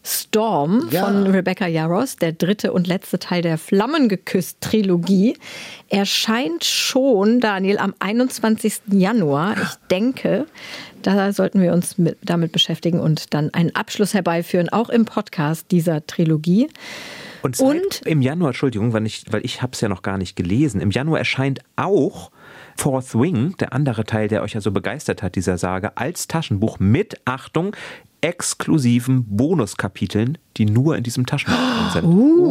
S4: Storm von Rebecca Yarros, der 3. und letzte Teil der Flammengeküsst-Trilogie, erscheint schon, Daniel, am 21. Januar. Ich denke, da sollten wir uns damit beschäftigen und dann einen Abschluss herbeiführen, auch im Podcast dieser Trilogie.
S5: Und im Januar, Entschuldigung, weil ich habe es ja noch gar nicht gelesen, im Januar erscheint auch Fourth Wing, der andere Teil, der euch ja so begeistert hat, dieser Sage, als Taschenbuch mit, Achtung, exklusiven Bonuskapiteln, die nur in diesem Taschenbuch sind.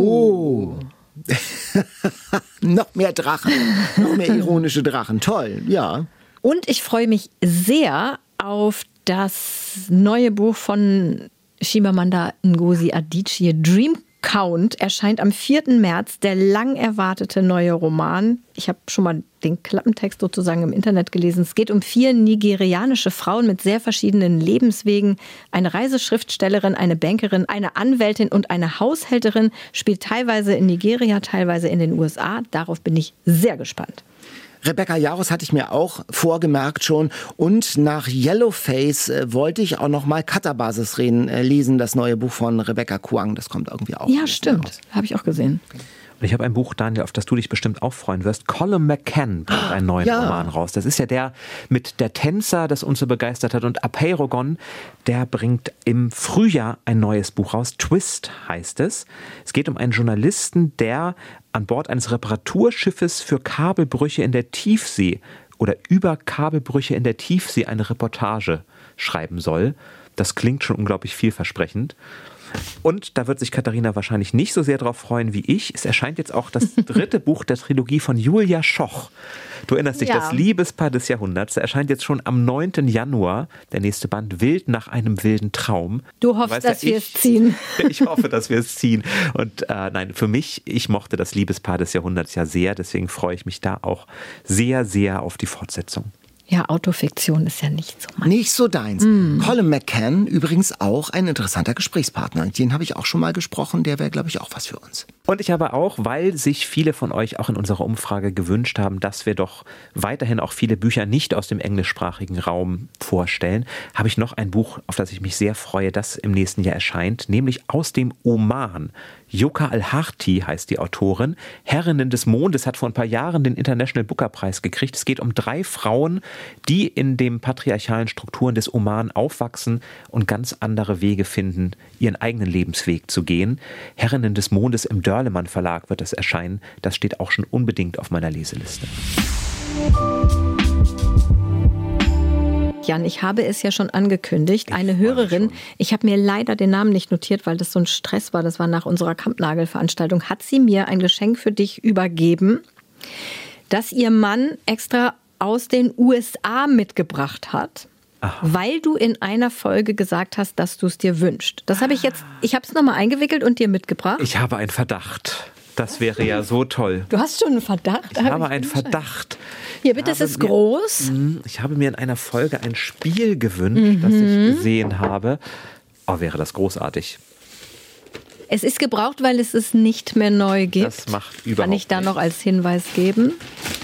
S3: Noch mehr Drachen, noch mehr ironische Drachen. Toll, ja.
S4: Und ich freue mich sehr auf das neue Buch von Chimamanda Ngozi Adichie, Dream Count, erscheint am 4. März, der lang erwartete neue Roman. Ich habe schon mal den Klappentext sozusagen im Internet gelesen. Es geht um 4 nigerianische Frauen mit sehr verschiedenen Lebenswegen. Eine Reiseschriftstellerin, eine Bankerin, eine Anwältin und eine Haushälterin, spielt teilweise in Nigeria, teilweise in den USA. Darauf bin ich sehr gespannt.
S3: Rebecca Yarros hatte ich mir auch vorgemerkt schon. Und nach Yellowface wollte ich auch noch mal Cutterbasis lesen, das neue Buch von Rebecca Kuang. Das kommt irgendwie auch.
S4: Ja, stimmt. Habe ich auch gesehen.
S5: Und ich habe ein Buch, Daniel, auf das du dich bestimmt auch freuen wirst. Colum McCann bringt einen neuen Roman raus. Das ist ja der mit der Tänzer, das uns so begeistert hat. Und Apeirogon, der bringt im Frühjahr ein neues Buch raus. Twist heißt es. Es geht um einen Journalisten, der an Bord eines Reparaturschiffes für Kabelbrüche in der Tiefsee oder über Kabelbrüche in der Tiefsee eine Reportage schreiben soll. Das klingt schon unglaublich vielversprechend. Und da wird sich Katharina wahrscheinlich nicht so sehr drauf freuen wie ich. Es erscheint jetzt auch das 3. Buch der Trilogie von Julia Schoch. Du erinnerst dich, das Liebespaar des Jahrhunderts. Da erscheint jetzt schon am 9. Januar der nächste Band, Wild nach einem wilden Traum.
S4: Du hoffst, dass wir es ziehen.
S5: Ich hoffe, dass wir es ziehen. Und nein, für mich, ich mochte das Liebespaar des Jahrhunderts ja sehr. Deswegen freue ich mich da auch sehr, sehr auf die Fortsetzung.
S4: Ja, Autofiktion ist ja nicht so meins.
S3: Nicht so deins. Colum McCann übrigens auch ein interessanter Gesprächspartner. Den habe ich auch schon mal gesprochen. Der wäre, glaube ich, auch was für uns.
S5: Und ich habe auch, weil sich viele von euch auch in unserer Umfrage gewünscht haben, dass wir doch weiterhin auch viele Bücher nicht aus dem englischsprachigen Raum vorstellen, habe ich noch ein Buch, auf das ich mich sehr freue, das im nächsten Jahr erscheint, nämlich aus dem Oman. Yuka Al-Harti heißt die Autorin. Herrinnen des Mondes hat vor ein paar Jahren den International Booker Preis gekriegt. Es geht um 3 Frauen, die in den patriarchalen Strukturen des Oman aufwachsen und ganz andere Wege finden, ihren eigenen Lebensweg zu gehen. Herrinnen des Mondes im Dörlemann Verlag wird das erscheinen. Das steht auch schon unbedingt auf meiner Leseliste.
S4: Jan, ich habe es ja schon angekündigt. Eine Hörerin, ich habe mir leider den Namen nicht notiert, weil das so ein Stress war, das war nach unserer Kampnagel-Veranstaltung, hat sie mir ein Geschenk für dich übergeben, das ihr Mann extra aus den USA mitgebracht hat. Aha. Weil du in einer Folge gesagt hast, dass du es dir wünschst. Das habe ich jetzt, ich habe es nochmal eingewickelt und dir mitgebracht.
S5: Ich habe einen Verdacht. Das wäre ja so toll.
S4: Du hast schon einen Verdacht?
S5: Ich habe einen Verdacht.
S4: Hier, bitte, es ist groß.
S5: Ich habe mir in einer Folge ein Spiel gewünscht, das ich gesehen habe. Oh, wäre das großartig.
S4: Es ist gebraucht, weil es es nicht mehr neu gibt.
S5: Das macht überhaupt
S4: Kann ich da noch als Hinweis geben?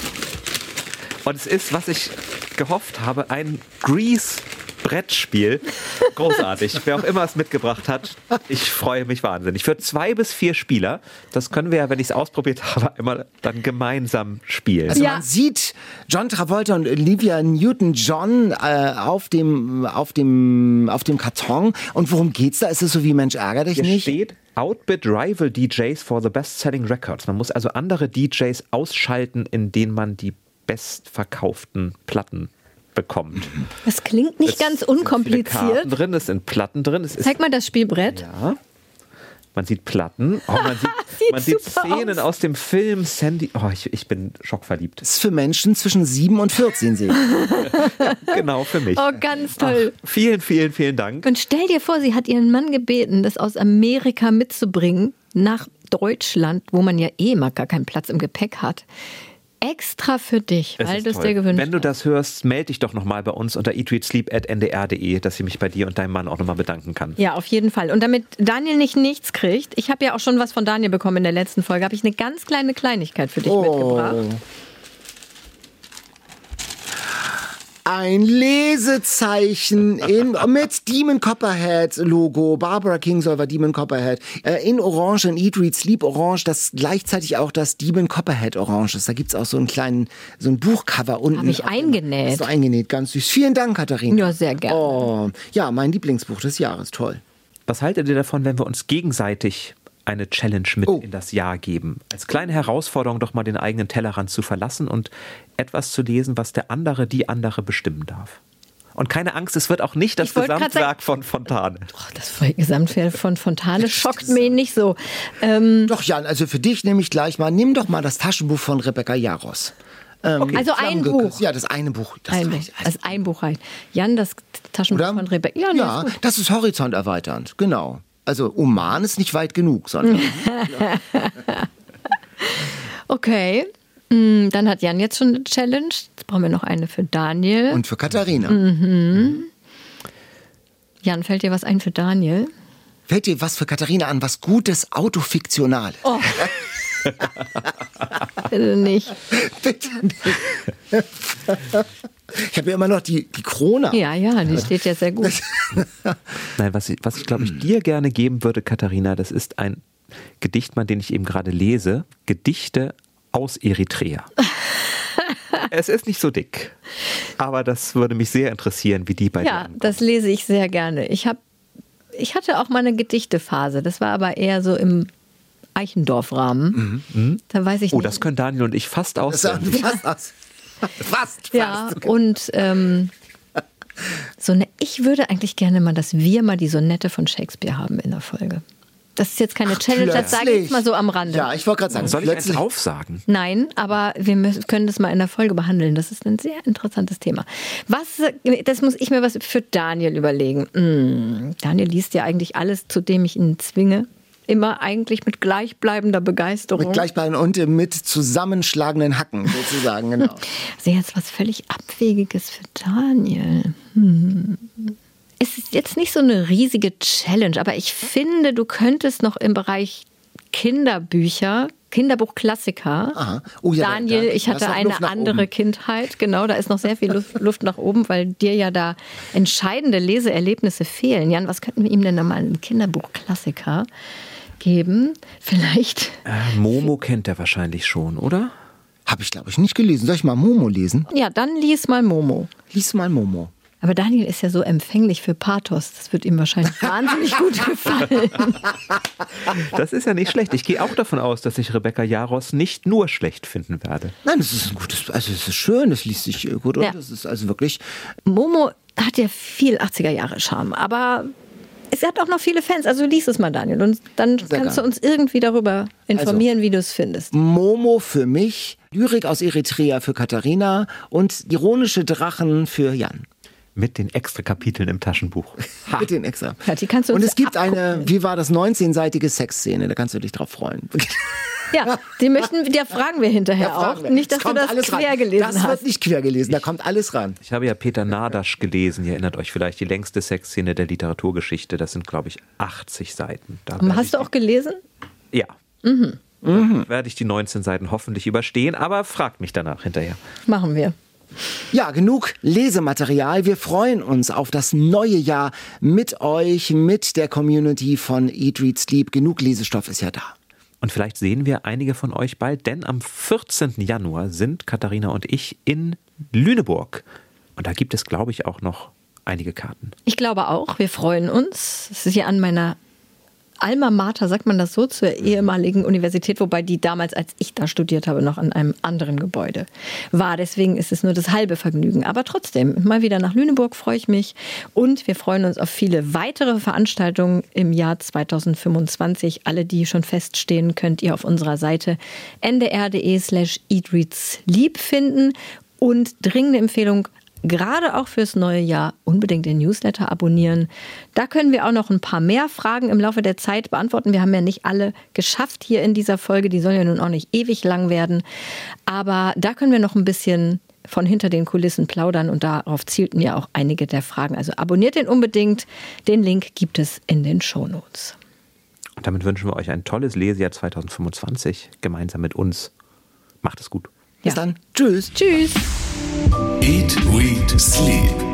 S5: Und es ist, was ich gehofft habe, ein Grease-Brettspiel. Großartig. Wer auch immer es mitgebracht hat, ich freue mich wahnsinnig. Für 2 bis 4 Spieler, das können wir ja, wenn ich es ausprobiert habe, immer dann gemeinsam spielen.
S3: Also man sieht John Travolta und Olivia Newton-John auf dem Karton. Und worum geht's da? Ist es so wie Mensch, ärger dich nicht?
S5: Hier steht Outbid Rival DJs for the Best-Selling Records. Man muss also andere DJs ausschalten, indem man die bestverkauften Platten bekommt.
S4: Das klingt nicht ganz unkompliziert.
S5: Es sind Karten drin, es sind Platten drin.
S4: Zeig mal das Spielbrett.
S5: Ja. Man sieht Platten. Oh, man sieht Szenen aus dem Film Sandy. Oh, ich bin schockverliebt.
S3: Das ist für Menschen zwischen 7 und 14, sehe ich.
S5: Genau, für mich.
S4: Oh, ganz toll.
S5: Ach, vielen, vielen, vielen Dank.
S4: Und stell dir vor, sie hat ihren Mann gebeten, das aus Amerika mitzubringen nach Deutschland, wo man ja immer gar keinen Platz im Gepäck hat. Extra für dich, weil du es dir gewünscht hast.
S5: Wenn du das hörst, melde dich doch nochmal bei uns unter eatreadsleep@ndr.de, dass ich mich bei dir und deinem Mann auch nochmal bedanken kann.
S4: Ja, auf jeden Fall. Und damit Daniel nicht nichts kriegt, ich habe ja auch schon was von Daniel bekommen in der letzten Folge, habe ich eine ganz kleine Kleinigkeit für dich mitgebracht.
S3: Ein Lesezeichen mit Demon Copperhead Logo. Barbara Kingsolver, Demon Copperhead. In Orange, in Eat, Read, Sleep Orange, das gleichzeitig auch das Demon Copperhead Orange ist. Da gibt's auch so ein Buchcover unten.
S4: Habe ich eingenäht.
S3: Hast du eingenäht, ganz süß. Vielen Dank, Katharina.
S4: Ja, sehr gerne.
S3: Oh, ja, mein Lieblingsbuch des Jahres, toll.
S5: Was haltet ihr davon, wenn wir uns gegenseitig eine Challenge mit in das Jahr geben? Als kleine Herausforderung doch mal den eigenen Tellerrand zu verlassen und etwas zu lesen, was die andere bestimmen darf. Und keine Angst, es wird auch nicht das Gesamtwerk von Fontane.
S4: Das Gesamtwerk von Fontane schockt mich nicht so.
S3: Doch, Jan, also für dich nehme ich gleich mal, nimm doch mal das Taschenbuch von Rebecca Jaros.
S4: Okay. Also ein Buch.
S3: Ja, das eine Buch.
S4: Ein Buch reicht. Jan, das Taschenbuch von Rebecca.
S3: Ja, das ist horizonterweiternd, genau. Also Oman ist nicht weit genug, sondern...
S4: Okay, dann hat Jan jetzt schon eine Challenge. Jetzt brauchen wir noch eine für Daniel.
S3: Und für Katharina.
S4: Jan, fällt dir was ein für Daniel?
S3: Fällt dir was für Katharina an? Was Gutes, Autofiktionales?
S4: Oh. Bitte nicht.
S3: Bitte nicht. Ich habe ja immer noch die Krone.
S4: Ja, die steht ja sehr gut.
S5: Nein, was ich glaube ich dir gerne geben würde, Katharina, das ist ein Gedichtband, den ich eben gerade lese. Gedichte aus Eritrea. Es ist nicht so dick, aber das würde mich sehr interessieren, wie die bei dir ankommen.
S4: Ja, das lese ich sehr gerne. Ich hatte auch mal eine Gedichtephase. Das war aber eher so im Eichendorff-Rahmen. Da weiß ich nicht.
S5: Oh, das können Daniel und ich fast auswendig.
S3: Fast.
S4: Ja, und ich würde eigentlich gerne mal, dass wir mal die Sonette von Shakespeare haben in der Folge. Das ist jetzt keine Challenge, das sage ich jetzt mal so am Rande.
S3: Ja, ich wollte gerade sagen.
S5: Soll ich eins aufsagen?
S4: Nein, aber wir können das mal in der Folge behandeln. Das ist ein sehr interessantes Thema. Das muss ich mir was für Daniel überlegen. Daniel liest ja eigentlich alles, zu dem ich ihn zwinge. Immer eigentlich mit gleichbleibender Begeisterung.
S3: Mit gleichbleibenden und mit zusammenschlagenden Hacken sozusagen, genau.
S4: Also jetzt was völlig Abwegiges für Daniel. Es ist jetzt nicht so eine riesige Challenge, aber ich finde, du könntest noch im Bereich Kinderbuchklassiker.
S3: Oh ja,
S4: Daniel, ich hatte eine andere Kindheit. Genau, da ist noch sehr viel Luft nach oben, weil dir ja da entscheidende Leseerlebnisse fehlen. Jan, was könnten wir ihm denn da mal einen Kinderbuchklassiker geben? Vielleicht.
S5: Momo kennt er wahrscheinlich schon, oder?
S3: Habe ich, glaube ich, nicht gelesen. Soll ich mal Momo lesen?
S4: Ja, dann lies mal Momo.
S3: Lies mal Momo.
S4: Aber Daniel ist ja so empfänglich für Pathos. Das wird ihm wahrscheinlich wahnsinnig gut gefallen.
S5: Das ist ja nicht schlecht. Ich gehe auch davon aus, dass ich Rebecca Jaros nicht nur schlecht finden werde.
S3: Nein, es ist ein gutes, also es ist schön, es liest sich gut und es ist also wirklich...
S4: Momo hat ja viel 80er-Jahre-Charme, aber es hat auch noch viele Fans. Also lies es mal, Daniel, und dann kannst du uns irgendwie darüber informieren, wie du es findest.
S3: Momo für mich, Lyrik aus Eritrea für Katharina und ironische Drachen für Jan.
S5: Mit den extra Kapiteln im Taschenbuch.
S3: Mit den extra.
S4: Ja, die kannst du uns
S3: und es gibt eine, wie war das, 19-seitige Sexszene, da kannst du dich drauf freuen.
S4: Ja, da fragen wir hinterher auch. Nicht, dass du das quer gelesen hast.
S3: Das wird nicht quer gelesen, da kommt alles ran.
S5: Ich habe ja Peter Nadasch gelesen, ihr erinnert euch vielleicht, die längste Sexszene der Literaturgeschichte, das sind, glaube ich, 80 Seiten.
S4: Hast du auch gelesen?
S5: Ja. Werde ich die 19 Seiten hoffentlich überstehen, aber fragt mich danach hinterher.
S4: Machen wir.
S3: Ja, genug Lesematerial. Wir freuen uns auf das neue Jahr mit euch, mit der Community von Eat, Read, Sleep. Genug Lesestoff ist ja da.
S5: Und vielleicht sehen wir einige von euch bald, denn am 14. Januar sind Katharina und ich in Lüneburg. Und da gibt es, glaube ich, auch noch einige Karten.
S4: Ich glaube auch. Wir freuen uns. Es ist hier an meiner Alma Mater, sagt man das so, zur ehemaligen Universität, wobei die damals, als ich da studiert habe, noch an einem anderen Gebäude war. Deswegen ist es nur das halbe Vergnügen. Aber trotzdem, mal wieder nach Lüneburg freue ich mich. Und wir freuen uns auf viele weitere Veranstaltungen im Jahr 2025. Alle, die schon feststehen, könnt ihr auf unserer Seite ndr.de/eatreadsleep finden. Und dringende Empfehlung, gerade auch fürs neue Jahr unbedingt den Newsletter abonnieren. Da können wir auch noch ein paar mehr Fragen im Laufe der Zeit beantworten. Wir haben ja nicht alle geschafft hier in dieser Folge. Die soll ja nun auch nicht ewig lang werden. Aber da können wir noch ein bisschen von hinter den Kulissen plaudern. Und darauf zielten ja auch einige der Fragen. Also abonniert den unbedingt. Den Link gibt es in den Shownotes.
S5: Und damit wünschen wir euch ein tolles Lesejahr 2025 gemeinsam mit uns. Macht es gut.
S3: Bis dann. Tschüss.
S4: Tschüss.
S2: Eat, Read, Sleep.